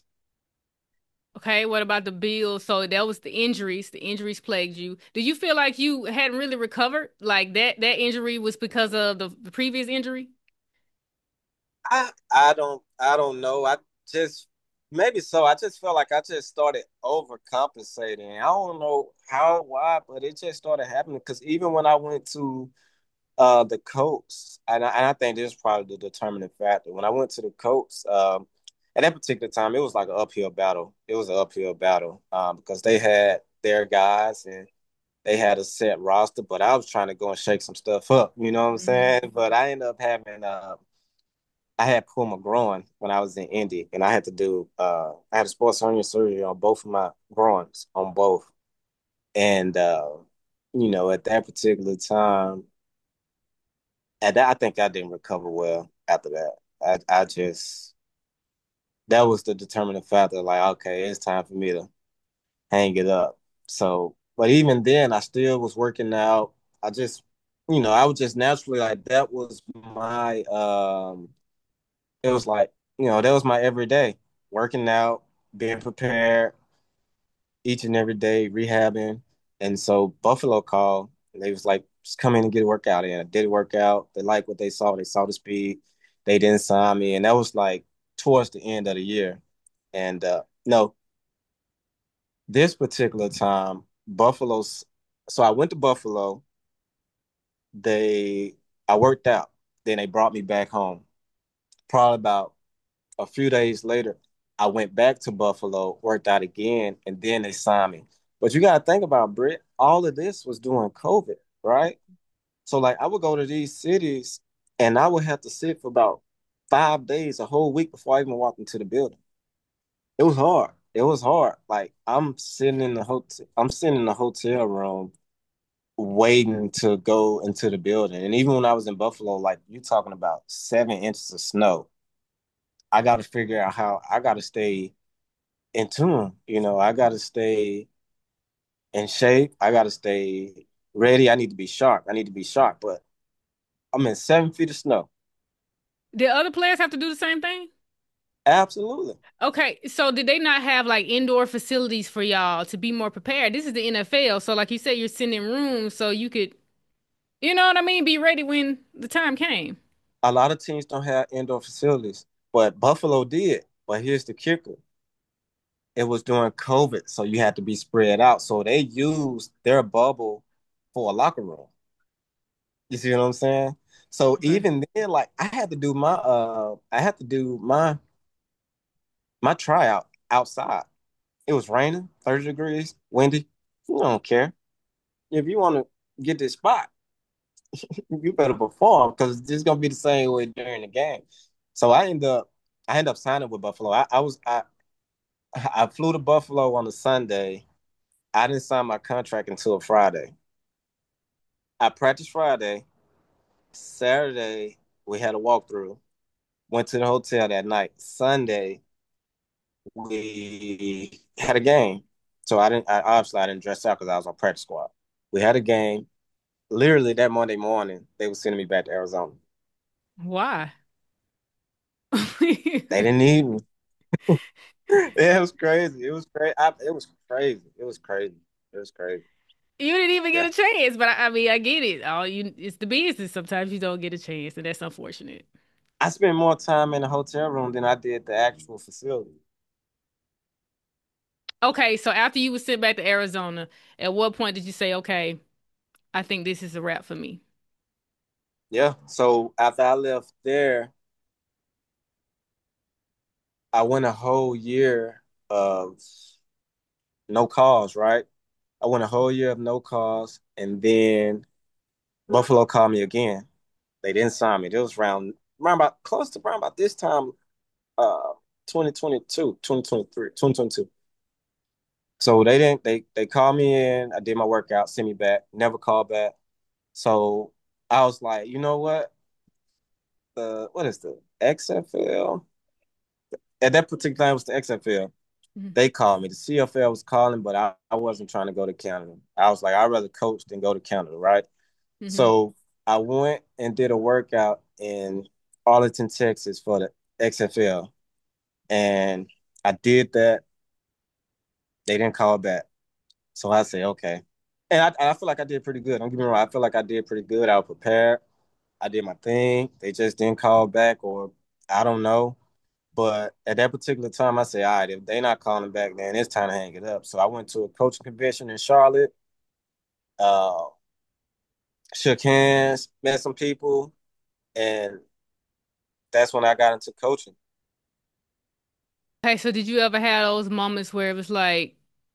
Speaker 1: Okay, what about the Bills? So that was the injuries. The injuries plagued you. Do you feel like you hadn't really recovered? Like that that injury was because of the, the previous injury?
Speaker 2: I I don't I don't know. I just maybe so. I just felt like I just started overcompensating. I don't know how why, but it just started happening because even when I went to uh the Colts, and I, and I think this is probably the determining factor. When I went to the Colts, um, at that particular time, it was like an uphill battle. It was an uphill battle um, because they had their guys and they had a set roster, but I was trying to go and shake some stuff up. You know what I'm
Speaker 1: Hmm.
Speaker 2: saying? But I ended up having uh, I had pulled my groin when I was in Indy, and I had to do uh, I had a sports hernia surgery on both of my groins, on both, and uh, you know, at that particular time, at that I think I didn't recover well after that. I I just that was the determining factor. Like, okay, it's time for me to hang it up. So, but even then, I still was working out. I just, you know, I was just naturally like that was my um it was like, you know, that was my everyday working out, being prepared each and every day, rehabbing. And so Buffalo called and they was like, just come in and get a workout in. I did a workout. They liked what they saw. They saw the speed. They didn't sign me. And that was like towards the end of the year. And uh no, this particular time, Buffalo's so I went to Buffalo. They I worked out. Then they brought me back home. Probably about a few days later, I went back to Buffalo, worked out again, and then they signed me. But you got to think about, Britt, all of this was during COVID, right? So, like, I would go to these cities and I would have to sit for about five days, a whole week before I even walked into the building. It was hard. It was hard. Like, I'm sitting in the hotel, I'm sitting in the hotel room waiting to go into the building. And even when I was in Buffalo, like, you're talking about seven inches of snow. I got to figure out how I got to stay in tune. You know, I got to stay in shape. I got to stay ready. I need to be sharp. I need to be sharp. But I'm in seven feet of snow.
Speaker 1: Did other players have to do the same thing?
Speaker 2: Absolutely.
Speaker 1: Okay, so did they not have like indoor facilities for y'all to be more prepared? This is the N F L, so like you said, you're sitting in rooms so you could, you know what I mean, be ready when the time came.
Speaker 2: A lot of teams don't have indoor facilities, but Buffalo did. But here's the kicker. It was during COVID, so you had to be spread out. So they used their bubble for a locker room. You see what I'm saying? So
Speaker 1: Okay.
Speaker 2: even then, like I had to do my uh I had to do my my tryout outside. It was raining, thirty degrees, windy. You don't care. If you want to get this spot, you better perform because it's gonna be the same way during the game. So I end up I end up signing with Buffalo. I, I was I I flew to Buffalo on a Sunday. I didn't sign my contract until a Friday. I practiced Friday. Saturday we had a walkthrough. Went to the hotel that night. Sunday we had a game. So I didn't I, obviously I didn't dress out because I was on practice squad. We had a game. Literally that Monday morning, they were sending me back to Arizona.
Speaker 1: Why?
Speaker 2: They
Speaker 1: You
Speaker 2: didn't need me. Yeah, it was crazy. It was crazy. It was crazy. It was crazy. It was crazy.
Speaker 1: didn't even
Speaker 2: Yeah.
Speaker 1: get a chance, but I, I mean, I get it. All you, it's the business. Sometimes you don't get a chance, and that's unfortunate.
Speaker 2: I spent more time in the hotel room than I did the actual facility.
Speaker 1: Okay, so after you were sent back to Arizona, at what point did you say, okay, I think this is a wrap for me?
Speaker 2: Yeah. So after I left there, I went a whole year of no calls, right? I went a whole year of no calls, and then Buffalo called me again. They didn't sign me. It was around, around about close to around about this time, uh, twenty twenty-two, twenty twenty-three, twenty twenty-two. So they didn't they they called me in. I did my workout, sent me back, never called back. So I was like, you know what? The what is the X F L? At that particular time, it was the X F L.
Speaker 1: Mhm.
Speaker 2: They called me. The C F L was calling, but I, I wasn't trying to go to Canada. I was like, I'd rather coach than go to Canada, right?
Speaker 1: Mhm.
Speaker 2: So I went and did a workout in Arlington, Texas for the X F L. And I did that. They didn't call back. So I say, okay. And I, I feel like I did pretty good. Don't get me wrong. I feel like I did pretty good. I was prepared. I did my thing. They just didn't call back, or I don't know. But at that particular time, I said, all right, if they're not calling back, then it's time to hang it up. So I went to a coaching convention in Charlotte, uh, shook hands, met some people, and that's when I got into coaching.
Speaker 1: Okay, so did you ever have those moments where it was like,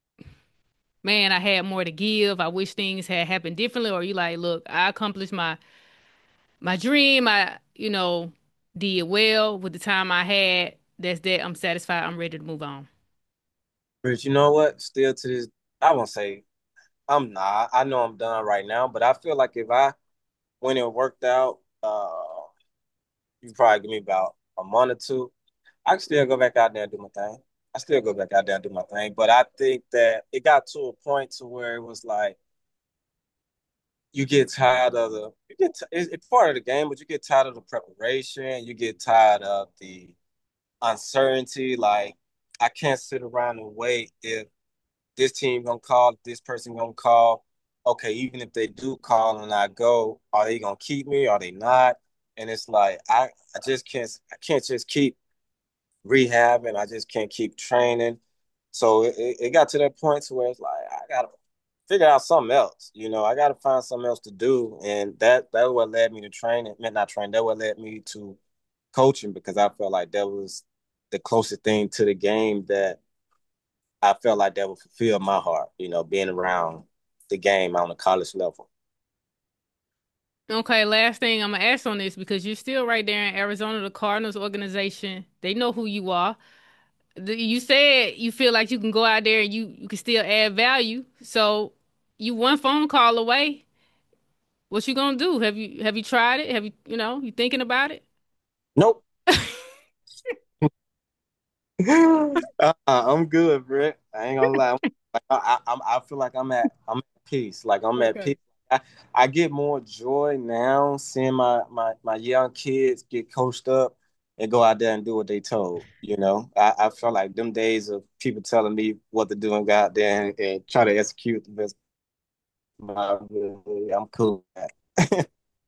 Speaker 1: man, I had more to give. I wish things had happened differently, or you like, look, I accomplished my my dream. I, you know, did well with the time I had. That's that. I'm satisfied. I'm ready to move on.
Speaker 2: But you know what? Still to this, I won't say I'm not. I know I'm done right now, but I feel like if I when it worked out, uh, you probably give me about a month or two. I can still go back out there and do my thing. I still go back out there and do my thing. But I think that it got to a point to where it was like you get tired of the you get t- it's, it's part of the game, but you get tired of the preparation. You get tired of the uncertainty. Like I can't sit around and wait if this team gonna call, this person gonna call. Okay, even if they do call and I go, are they gonna keep me? Are they not? And it's like I, I just can't I can't just keep rehabbing. I just can't keep training. So it, it got to that point to where it's like I gotta figure out something else. You know, I gotta find something else to do, and that that what led me to training. Meant not training. That what led me to coaching because I felt like that was the closest thing to the game that I felt like that would fulfill my heart, you know, being around the game on a college level.
Speaker 1: Okay, last thing I'm gonna ask on this because you're still right there in Arizona, the Cardinals organization. They know who you are. The- You said you feel like you can go out there and you you can still add value. So you one phone call away. What you gonna do? Have you have you tried it? Have you you know you thinking about it?
Speaker 2: Nope. uh, I'm good, Brett. I ain't gonna lie. Like, I, I, I feel like I'm at I'm at peace. Like I'm at
Speaker 1: Okay.
Speaker 2: peace. I, I get more joy now seeing my, my my young kids get coached up and go out there and do what they told. You know, I, I felt like them days of people telling me what to do and go out there and, and try to execute the best. of my ability. I'm cool with that.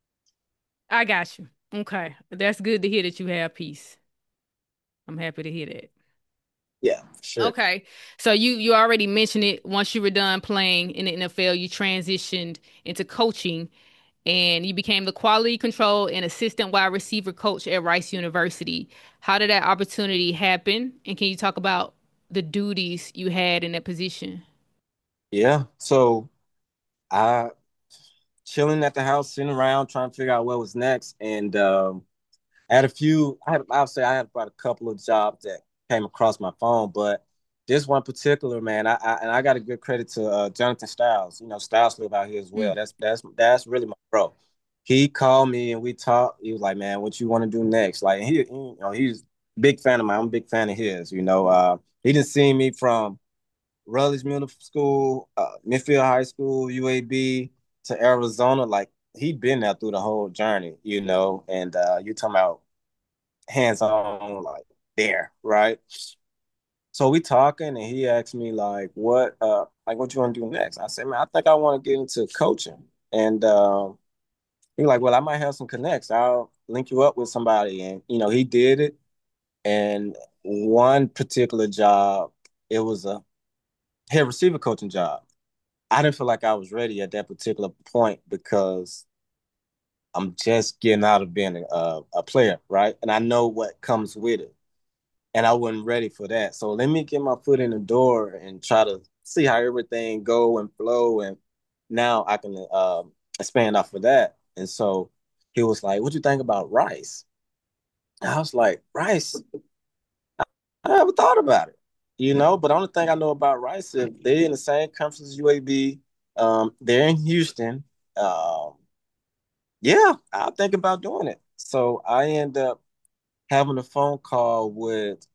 Speaker 1: I got you. Okay. That's good to hear that you have peace. I'm happy to hear that.
Speaker 2: Yeah, sure.
Speaker 1: Okay. So you you already mentioned it. Once you were done playing in the N F L, you transitioned into coaching and you became the quality control and assistant wide receiver coach at Rice University. How did that opportunity happen? And can you talk about the duties you had in that position?
Speaker 2: Yeah. So I chilling at the house, sitting around trying to figure out what was next. And um I had a few, I had, I'll say I had about a couple of jobs that came across my phone, but this one particular man, I, I and I got a good credit to uh, Jonathan Styles. You know, Styles live out here as well.
Speaker 1: Mm.
Speaker 2: That's that's that's really my bro. He called me and we talked. He was like, "Man, what you want to do next?" Like he, he, you know, he's a big fan of mine. I'm a big fan of his. You know, uh, he didn't see me from Rutledge Middle School, uh, Midfield High School, U A B to Arizona. Like he'd been there through the whole journey, you know. And uh, you're talking about hands on, like there, right? So we talking, and he asked me like, "What, uh, like, what you want to do next?" I said, "Man, I think I want to get into coaching." And um, he like, "Well, I might have some connects. I'll link you up with somebody." And you know, he did it. And one particular job, it was a head receiver coaching job. I didn't feel like I was ready at that particular point because I'm just getting out of being a, a player, right? And I know what comes with it. And I wasn't ready for that. So let me get my foot in the door and try to see how everything go and flow. And now I can um, expand off of that. And so he was like, "What you think about Rice?" And I was like, "Rice? I never thought about it, you know. But the only thing I know about Rice is they're in the same conference as U A B. Um, they're in Houston. Um, yeah, I'll think about doing it." So I end up having a phone call with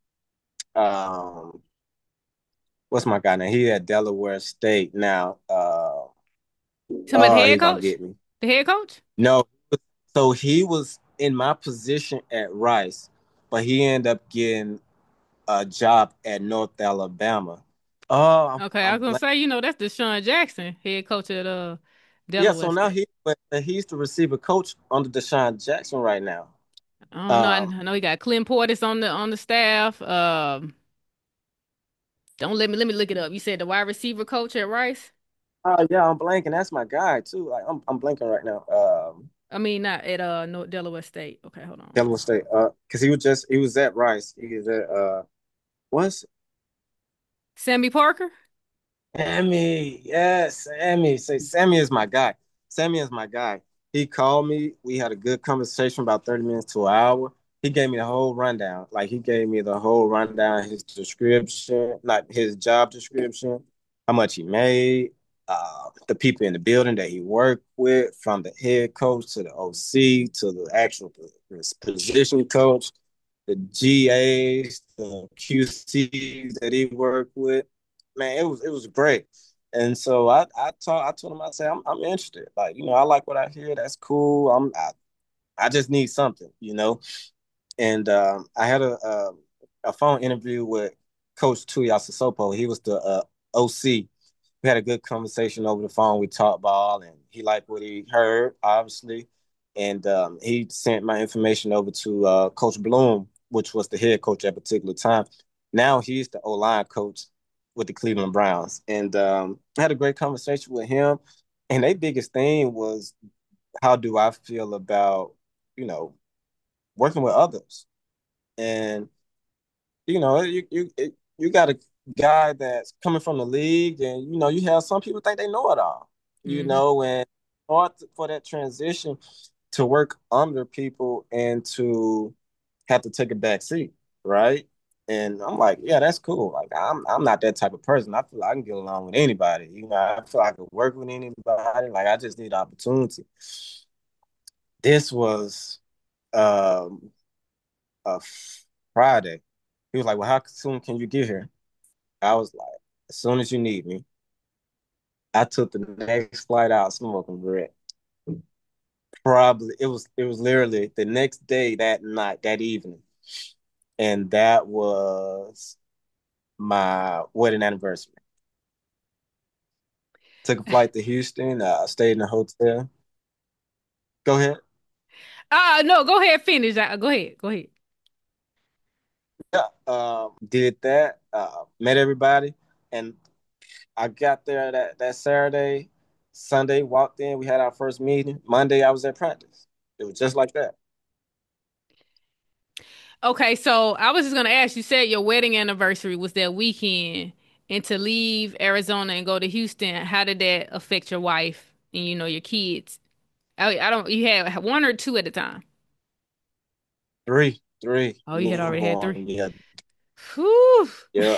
Speaker 2: um, what's my guy name? He at Delaware State now. Uh,
Speaker 1: Talking about the
Speaker 2: oh,
Speaker 1: head
Speaker 2: he gonna
Speaker 1: coach?
Speaker 2: get me.
Speaker 1: The head coach?
Speaker 2: No, so he was in my position at Rice, but he ended up getting a job at North Alabama. Oh, I'm,
Speaker 1: Okay, I
Speaker 2: I'm
Speaker 1: was gonna
Speaker 2: blank.
Speaker 1: say, you know, that's Deshaun Jackson, head coach at uh
Speaker 2: Yeah,
Speaker 1: Delaware
Speaker 2: so now
Speaker 1: State.
Speaker 2: he but he's the receiver coach under Deshaun Jackson right now.
Speaker 1: I don't know. I,
Speaker 2: Um,
Speaker 1: I know he got Clint Portis on the on the staff. Um, don't let me let me look it up. You said the wide receiver coach at Rice?
Speaker 2: oh yeah, I'm blanking. That's my guy too. Like I'm I'm blanking right now. Um,
Speaker 1: I mean, not at uh no Delaware State. Okay, hold on.
Speaker 2: Delaware State. Uh, because he was just he was at Rice. He was at uh what's
Speaker 1: Sammy Parker?
Speaker 2: Sammy, yes, Sammy. Say Sammy is my guy. Sammy is my guy. He called me. We had a good conversation about thirty minutes to an hour. He gave me the whole rundown. Like he gave me the whole rundown, his description, like his job description, how much he made, uh, the people in the building that he worked with, from the head coach to the O C to the actual position coach, the G As, the Q Cs that he worked with. Man, it was it was great. And so I I told I told him, I said, I'm I'm interested. Like, you know, I like what I hear. That's cool. I'm I, I just need something, you know. And um, I had a, a a phone interview with Coach Tuiasosopo. He was the uh, O C. We had a good conversation over the phone. We talked ball, and he liked what he heard, obviously. And um, he sent my information over to uh, Coach Bloom, which was the head coach at a particular time. Now he's the O line coach with the Cleveland Browns, and um, I had a great conversation with him. And their biggest thing was, how do I feel about, you know, working with others? And you know, you you you got a guy that's coming from the league, and you know, you have some people think they know it all. You
Speaker 1: Hmm.
Speaker 2: know, and hard for that transition to work under people and to have to take a back seat, right? And I'm like, yeah, that's cool. Like I'm I'm not that type of person. I feel like I can get along with anybody. You know, I feel like I can work with anybody. Like I just need opportunity. This was um a Friday. He was like, well, how soon can you get here? I was like, as soon as you need me. I took the next flight out smoking bread. Probably it was it was literally the next day, that night, that evening. And that was my wedding anniversary. Took a flight to Houston, uh, stayed in a hotel. Go ahead.
Speaker 1: Ah, no, go ahead, finish. Uh, Go ahead, go ahead.
Speaker 2: Yeah. Um, did that, uh, met everybody, and I got there that, that Saturday. Sunday, walked in, we had our first meeting. Monday, I was at practice. It was just like that.
Speaker 1: Okay, so I was just gonna ask, you said your wedding anniversary was that weekend, and to leave Arizona and go to Houston, how did that affect your wife and you know your kids? I, I don't, you had one or two at the time.
Speaker 2: Three, three,
Speaker 1: Oh, you had already had three.
Speaker 2: newborn. Yeah,
Speaker 1: Whew.
Speaker 2: yeah.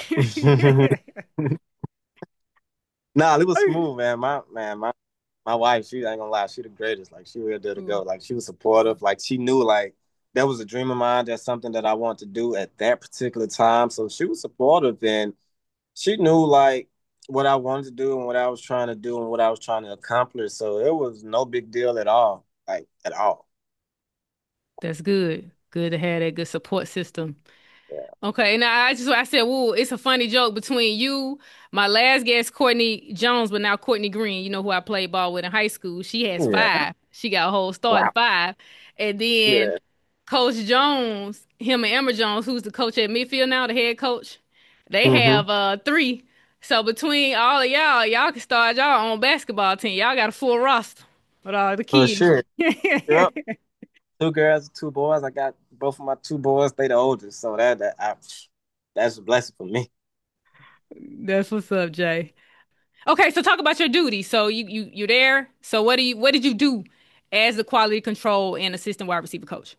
Speaker 2: Nah, it was smooth, man. My man, my my wife, she ain't gonna lie, she the greatest. Like she real there to go.
Speaker 1: Cool.
Speaker 2: Like she was supportive. Like she knew like that was a dream of mine. That's something that I want to do at that particular time. So she was supportive, and she knew like what I wanted to do and what I was trying to do and what I was trying to accomplish. So it was no big deal at all. Like at all.
Speaker 1: That's good. Good to have that good support system.
Speaker 2: Yeah.
Speaker 1: Okay, now I just I said, "Whoa!" It's a funny joke between you, my last guest, Courtney Jones, but now Courtney Green. You know who I played ball with in high school. She has
Speaker 2: Yeah.
Speaker 1: five. She got a whole starting
Speaker 2: Wow.
Speaker 1: five, and then
Speaker 2: Yeah.
Speaker 1: Coach Jones, him and Emma Jones, who's the coach at midfield now, the head coach, they
Speaker 2: Mm-hmm.
Speaker 1: have uh three. So between all of y'all, y'all can start y'all own basketball team. Y'all got a full roster with all the
Speaker 2: For
Speaker 1: kids.
Speaker 2: sure. Yep. Two girls, two boys. I got both of my two boys. They the oldest, so that that I, that's a blessing for me.
Speaker 1: That's what's up, Jay. Okay, so talk about your duties. So you you you're there. So what do you what did you do as the quality control and assistant wide receiver coach?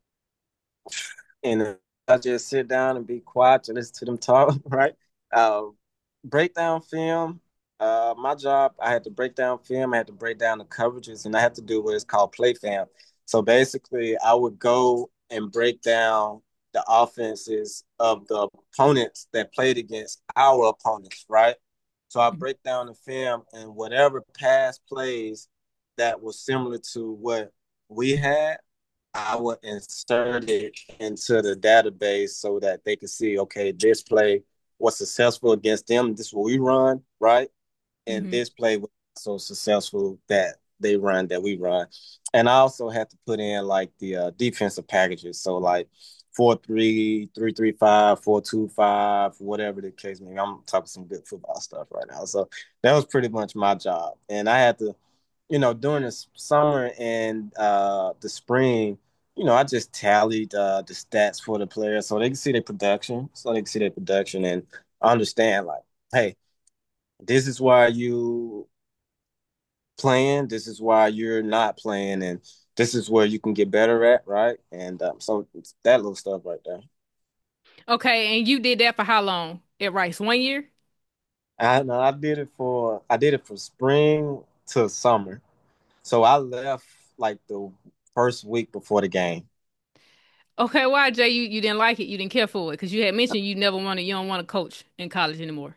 Speaker 2: And I just sit down and be quiet to listen to them talk, right? Uh, break down film. Uh, my job, I had to break down film. I had to break down the coverages, and I had to do what is called play fam. So basically, I would go and break down the offenses of the opponents that played against our opponents, right? So I break down the film, and whatever pass plays that was similar to what we had, I would insert it into the database so that they could see, okay, this play was successful against them. This is what we run, right? And
Speaker 1: Hmm.
Speaker 2: this play was so successful that they run that we run. And I also had to put in like the uh, defensive packages. So like four three, three three five, four two five, whatever the case may be. I'm talking some good football stuff right now. So that was pretty much my job. And I had to, you know, during the summer and uh, the spring, you know, I just tallied uh, the stats for the players so they can see their production, so they can see their production and understand like, hey, this is why you playing, this is why you're not playing, and this is where you can get better at, right? And um, so it's that little stuff right there.
Speaker 1: Okay, and you did that for how long at Rice? One year?
Speaker 2: I know I did it for I did it from spring to summer. So I left like the first week before the game.
Speaker 1: Okay, why, Jay? You you didn't like it? You didn't care for it because you had mentioned you never wanted, you don't want to coach in college anymore.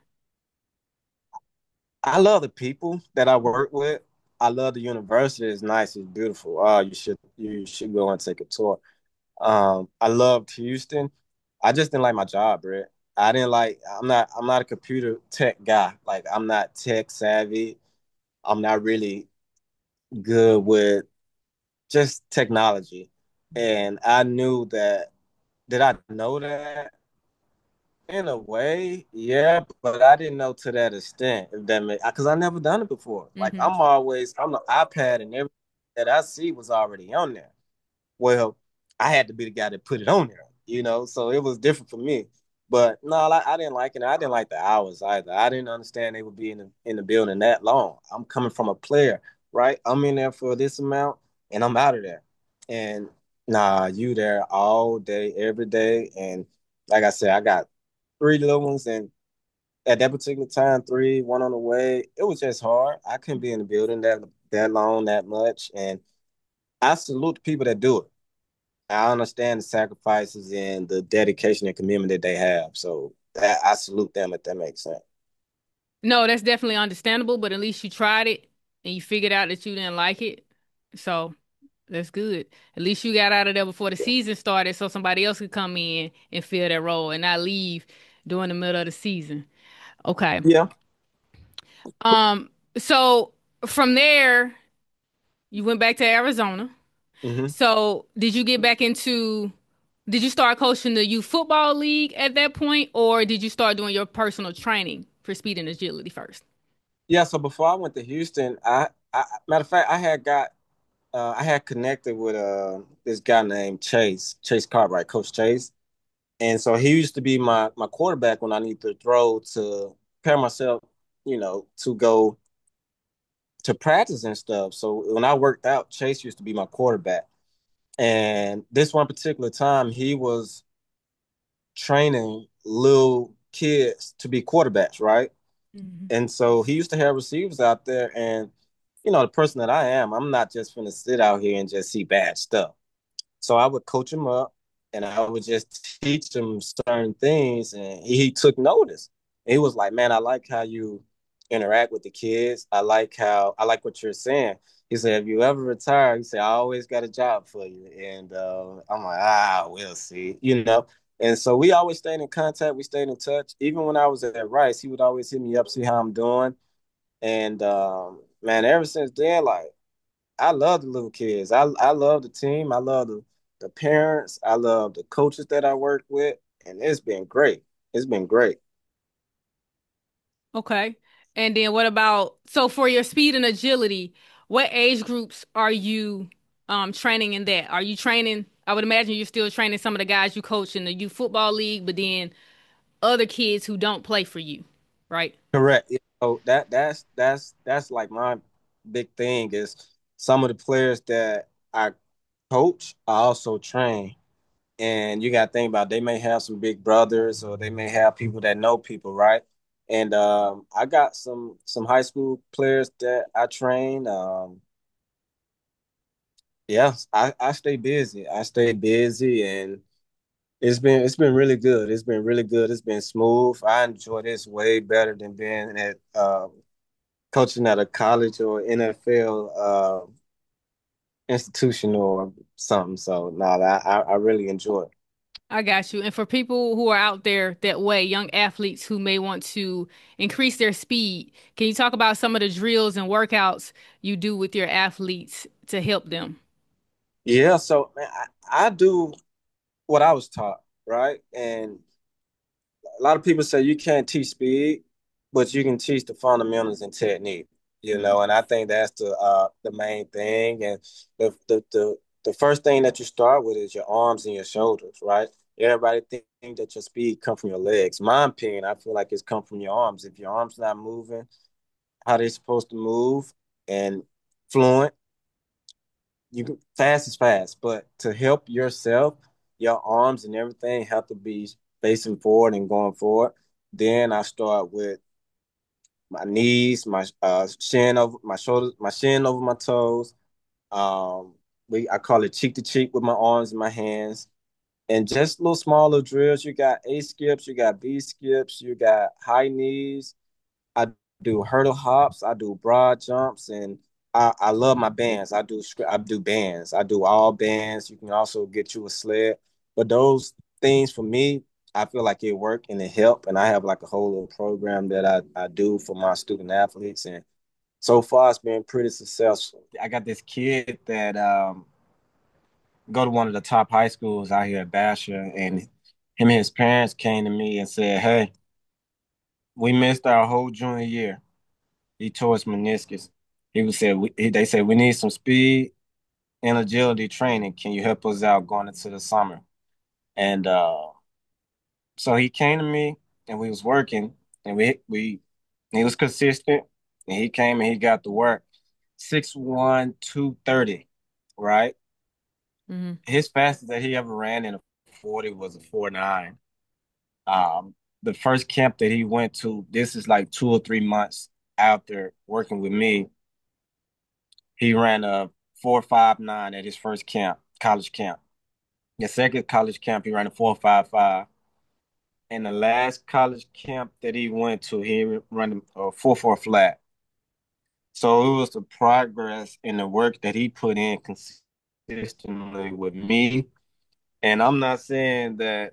Speaker 2: I love the people that I work with. I love the university. It's nice. It's beautiful. Oh, you should you should go and take a tour. Um, I loved Houston. I just didn't like my job, Brett. I didn't like. I'm not. I'm not a computer tech guy. Like I'm not tech savvy. I'm not really good with just technology. And I knew that. Did I know that? In a way, yeah, but I didn't know to that extent. If that makes, because I never done it before. Like
Speaker 1: Hmm.
Speaker 2: I'm always on the iPad and everything that I see was already on there. Well, I had to be the guy that put it on there, you know, so it was different for me. But no, I, I didn't like it. I didn't like the hours either. I didn't understand they would be in the, in the building that long. I'm coming from a player, right? I'm in there for this amount and I'm out of there. And nah, you there all day, every day. And like I said, I got three little ones, and at that particular time, three, one on the way. It was just hard. I couldn't be in the building that that long, that much. And I salute the people that do it. I understand the sacrifices and the dedication and commitment that they have. So that, I salute them if that makes sense.
Speaker 1: No, that's definitely understandable, but at least you tried it and you figured out that you didn't like it. So that's good. At least you got out of there before the
Speaker 2: Yeah.
Speaker 1: season started so somebody else could come in and fill that role and not leave during the middle of the season. Okay.
Speaker 2: Yeah.
Speaker 1: Um, so from there, you went back to Arizona.
Speaker 2: hmm
Speaker 1: So did you get back into, did you start coaching the youth football league at that point, or did you start doing your personal training for speed and agility first?
Speaker 2: Yeah. So before I went to Houston, I, I matter of fact, I had got, uh, I had connected with uh, this guy named Chase, Chase Cartwright, Coach Chase. And so he used to be my my quarterback when I need to throw to prepare myself, you know, to go to practice and stuff. So when I worked out, Chase used to be my quarterback. And this one particular time, he was training little kids to be quarterbacks, right?
Speaker 1: Hmm.
Speaker 2: And so he used to have receivers out there. And, you know, the person that I am, I'm not just going to sit out here and just see bad stuff. So I would coach him up and I would just teach him certain things. And he took notice. He was like, man, I like how you interact with the kids. I like how, I like what you're saying. He said, if you ever retire, he said, I always got a job for you. And uh, I'm like, ah, we'll see, you know. And so we always stayed in contact. We stayed in touch. Even when I was at Rice, he would always hit me up, see how I'm doing. And um, man, ever since then, like, I love the little kids. I I love the team. I love the the parents. I love the coaches that I work with, and it's been great. It's been great.
Speaker 1: Okay. And then what about, so for your speed and agility, what age groups are you um training in that? Are you training, I would imagine you're still training some of the guys you coach in the youth football league, but then other kids who don't play for you, right?
Speaker 2: Correct. Yeah, so that that's that's that's like my big thing is some of the players that I coach, I also train. And you got to think about they may have some big brothers or they may have people that know people, right? And um, I got some some high school players that I train. Um, yeah, I, I stay busy. I stay busy and it's been it's been really good. It's been really good. It's been smooth. I enjoy this way better than being at um, coaching at a college or N F L. Uh, institutional or something. So no, I I I really enjoy it.
Speaker 1: I got you. And for people who are out there that way, young athletes who may want to increase their speed, can you talk about some of the drills and workouts you do with your athletes to help them?
Speaker 2: Yeah, so man, I, I do what I was taught, right? And a lot of people say you can't teach speed, but you can teach the fundamentals and technique, you
Speaker 1: Mm.
Speaker 2: know, and I think that's the uh the main thing. And the the the, the first thing that you start with is your arms and your shoulders, right? Everybody think that your speed come from your legs. My opinion, I feel like it's come from your arms. If your arms not moving how they're supposed to move and fluent, you can fast is fast, but to help yourself, your arms and everything have to be facing forward and going forward. Then I start with my knees, my uh, shin over my shoulders, my shin over my toes. Um, we I call it cheek to cheek with my arms and my hands, and just little smaller drills. You got A skips, you got B skips, you got high knees. I do hurdle hops, I do broad jumps, and I, I love my bands. I do I do bands. I do all bands. You can also get you a sled, but those things for me, I feel like it work and it help. And I have like a whole little program that I, I do for my student athletes, and so far it's been pretty successful. I got this kid that um go to one of the top high schools out here at Basher, and him and his parents came to me and said, "Hey, we missed our whole junior year. He tore his meniscus. He was said we, he, they said we need some speed and agility training. Can you help us out going into the summer?" And uh, so he came to me, and we was working, and we we he was consistent, and he came and he got to work. Six one two thirty, right?
Speaker 1: Hmm.
Speaker 2: His fastest that he ever ran in a forty was a four nine. Um, the first camp that he went to, this is like two or three months after working with me. He ran a four five nine at his first camp, college camp. The second college camp, he ran a four five five. And the last college camp that he went to, he ran a four four flat. So it was the progress and the work that he put in consistently with me. And I'm not saying that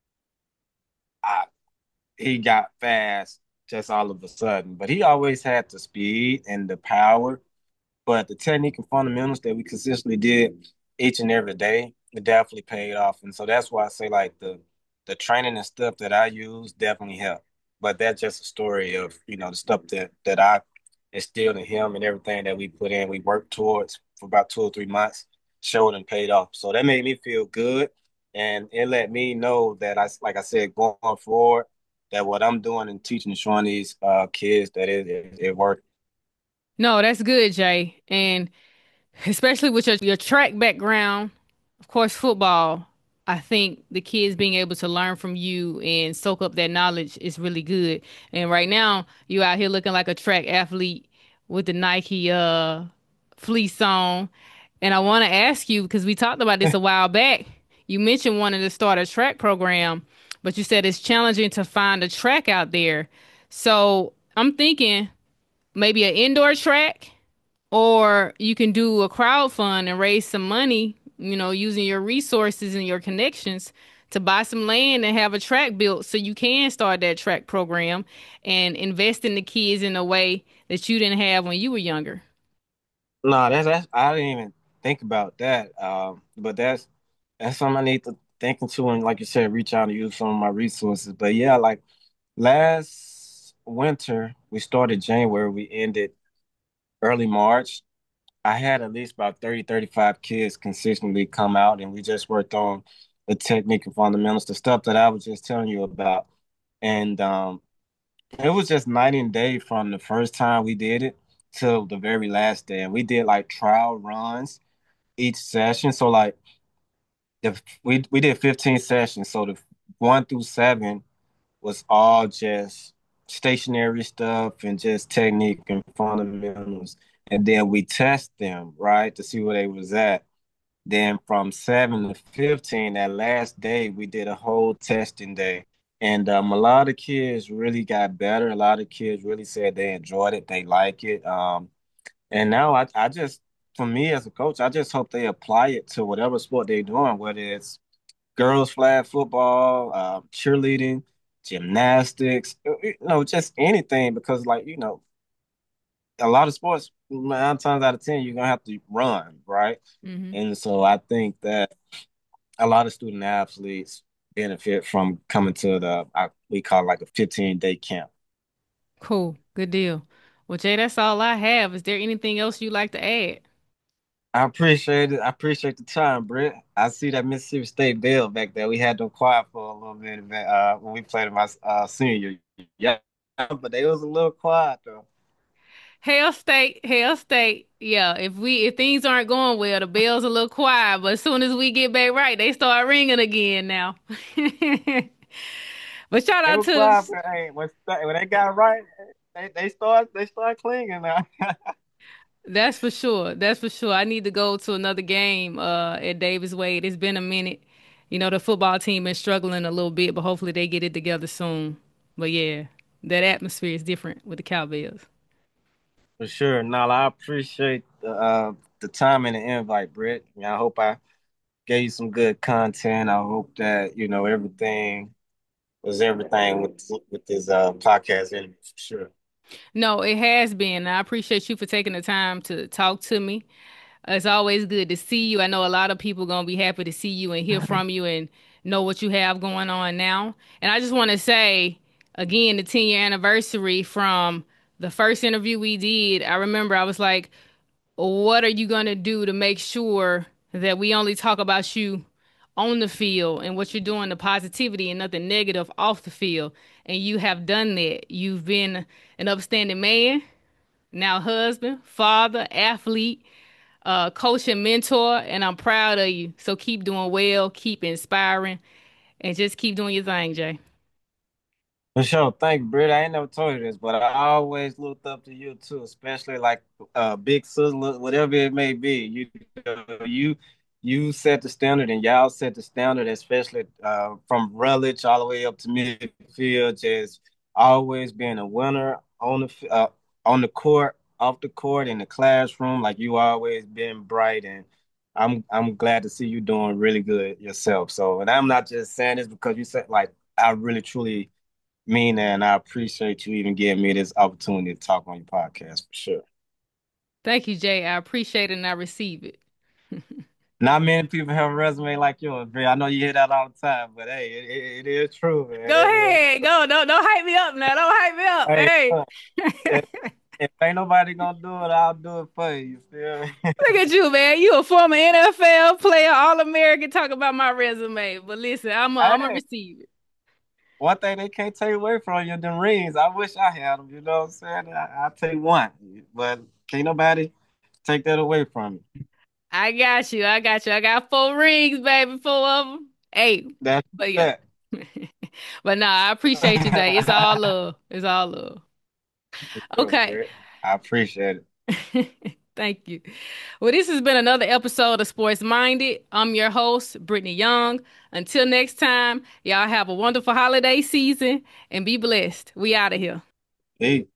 Speaker 2: I, he got fast just all of a sudden, but he always had the speed and the power. But the technique and fundamentals that we consistently did each and every day, it definitely paid off. And so that's why I say like the the training and stuff that I use definitely helped. But that's just a story of, you know, the stuff that that I instilled in him and everything that we put in, we worked towards for about two or three months, showed and paid off. So that made me feel good. And it let me know that I, like I said, going forward, that what I'm doing and teaching and showing these uh, kids that it, it, it worked.
Speaker 1: No, that's good, Jay. And especially with your, your track background, of course, football, I think the kids being able to learn from you and soak up that knowledge is really good. And right now, you out here looking like a track athlete with the Nike uh fleece on. And I want to ask you, because we talked about this a while back, you mentioned wanting to start a track program, but you said it's challenging to find a track out there. So I'm thinking maybe an indoor track, or you can do a crowd fund and raise some money, you know, using your resources and your connections to buy some land and have a track built so you can start that track program and invest in the kids in a way that you didn't have when you were younger.
Speaker 2: No, that's, that's I didn't even think about that. Um, but that's that's something I need to think into and like you said, reach out and use some of my resources. But yeah, like last winter, we started January, we ended early March. I had at least about thirty, thirty-five kids consistently come out and we just worked on the technique and fundamentals, the stuff that I was just telling you about. And um, it was just night and day from the first time we did it till the very last day. And we did like trial runs each session. So like the we we did fifteen sessions. So the one through seven was all just stationary stuff and just technique and fundamentals. And then we test them, right, to see where they was at. Then from seven to fifteen, that last day, we did a whole testing day. And um, a lot of kids really got better. A lot of kids really said they enjoyed it, they like it. Um, and now I, I just for me as a coach, I just hope they apply it to whatever sport they're doing, whether it's girls flag football, uh, cheerleading, gymnastics, uh, you know, just anything. Because, like, you know, a lot of sports, nine times out of ten, you're gonna have to run, right?
Speaker 1: Hmm.
Speaker 2: And so I think that a lot of student athletes benefit from coming to the I, we call it like a fifteen day camp.
Speaker 1: Cool. Good deal. Well, Jay, that's all I have. Is there anything else you'd like to add?
Speaker 2: I appreciate it. I appreciate the time, Britt. I see that Mississippi State Bell back there. We had them quiet for a little bit uh, when we played in my uh, senior year. Yeah, but they was a little quiet though.
Speaker 1: Hell State, Hell State. Yeah, if we if things aren't going well, the bell's a little quiet, but as soon as we get back right, they start ringing again now. But shout
Speaker 2: They
Speaker 1: out
Speaker 2: were
Speaker 1: to
Speaker 2: quiet, but hey, when, when they got it right, they they start they start clinging now.
Speaker 1: that's for sure. That's for sure. I need to go to another game uh at Davis Wade. It's been a minute. You know, the football team been struggling a little bit, but hopefully they get it together soon. But yeah, that atmosphere is different with the Cowbells.
Speaker 2: For sure. No, I appreciate the uh, the time and the invite, Britt. Yeah, I hope I gave you some good content. I hope that you know everything was everything with with this uh, podcast interview for sure.
Speaker 1: No, it has been. I appreciate you for taking the time to talk to me. It's always good to see you. I know a lot of people gonna be happy to see you and hear from you and know what you have going on now. And I just want to say again, the ten year anniversary from the first interview we did. I remember I was like, what are you gonna do to make sure that we only talk about you on the field and what you're doing, the positivity and nothing negative off the field? And you have done that. You've been an upstanding man, now husband, father, athlete, uh, coach and mentor, and I'm proud of you. So keep doing well, keep inspiring, and just keep doing your thing, Jay.
Speaker 2: For sure. Thank you, Britt. I ain't never told you this, but I always looked up to you too, especially like uh big sister, whatever it may be. You you you set the standard and y'all set the standard, especially uh from Rutledge all the way up to midfield, just always being a winner on the uh, on the court, off the court, in the classroom, like you always been bright, and I'm I'm glad to see you doing really good yourself. So, and I'm not just saying this because you said, like, I really truly mean that, and I appreciate you even giving me this opportunity to talk on your podcast for sure.
Speaker 1: Thank you, Jay. I appreciate it and I receive it.
Speaker 2: Not many people have a resume like yours, Bri. I know you hear that all the time, but hey, it, it, it is true, man.
Speaker 1: Go
Speaker 2: It is.
Speaker 1: ahead. Go. Don't don't hype me up now. Don't hype me up.
Speaker 2: Hey,
Speaker 1: Hey.
Speaker 2: look, if, if ain't nobody gonna do it, I'll do it for you. You feel me?
Speaker 1: Look at you, man. You a former N F L player, All American. Talk about my resume. But listen, I'm i I'm gonna
Speaker 2: Hey,
Speaker 1: receive it.
Speaker 2: one thing they can't take away from you, them rings. I wish I had them. You know what I'm saying? I, I'll take one, but can't nobody take that away from you.
Speaker 1: I got you. I got you. I got four rings, baby. Four of them. Eight.
Speaker 2: That's
Speaker 1: But yeah.
Speaker 2: that.
Speaker 1: But nah, I appreciate you, Jay. It's all love. It's all love.
Speaker 2: For sure,
Speaker 1: Okay.
Speaker 2: Bri. I appreciate it.
Speaker 1: Thank you. Well, this has been another episode of Sports Minded. I'm your host, Brittany Young. Until next time, y'all have a wonderful holiday season and be blessed. We out of here.
Speaker 2: Peace.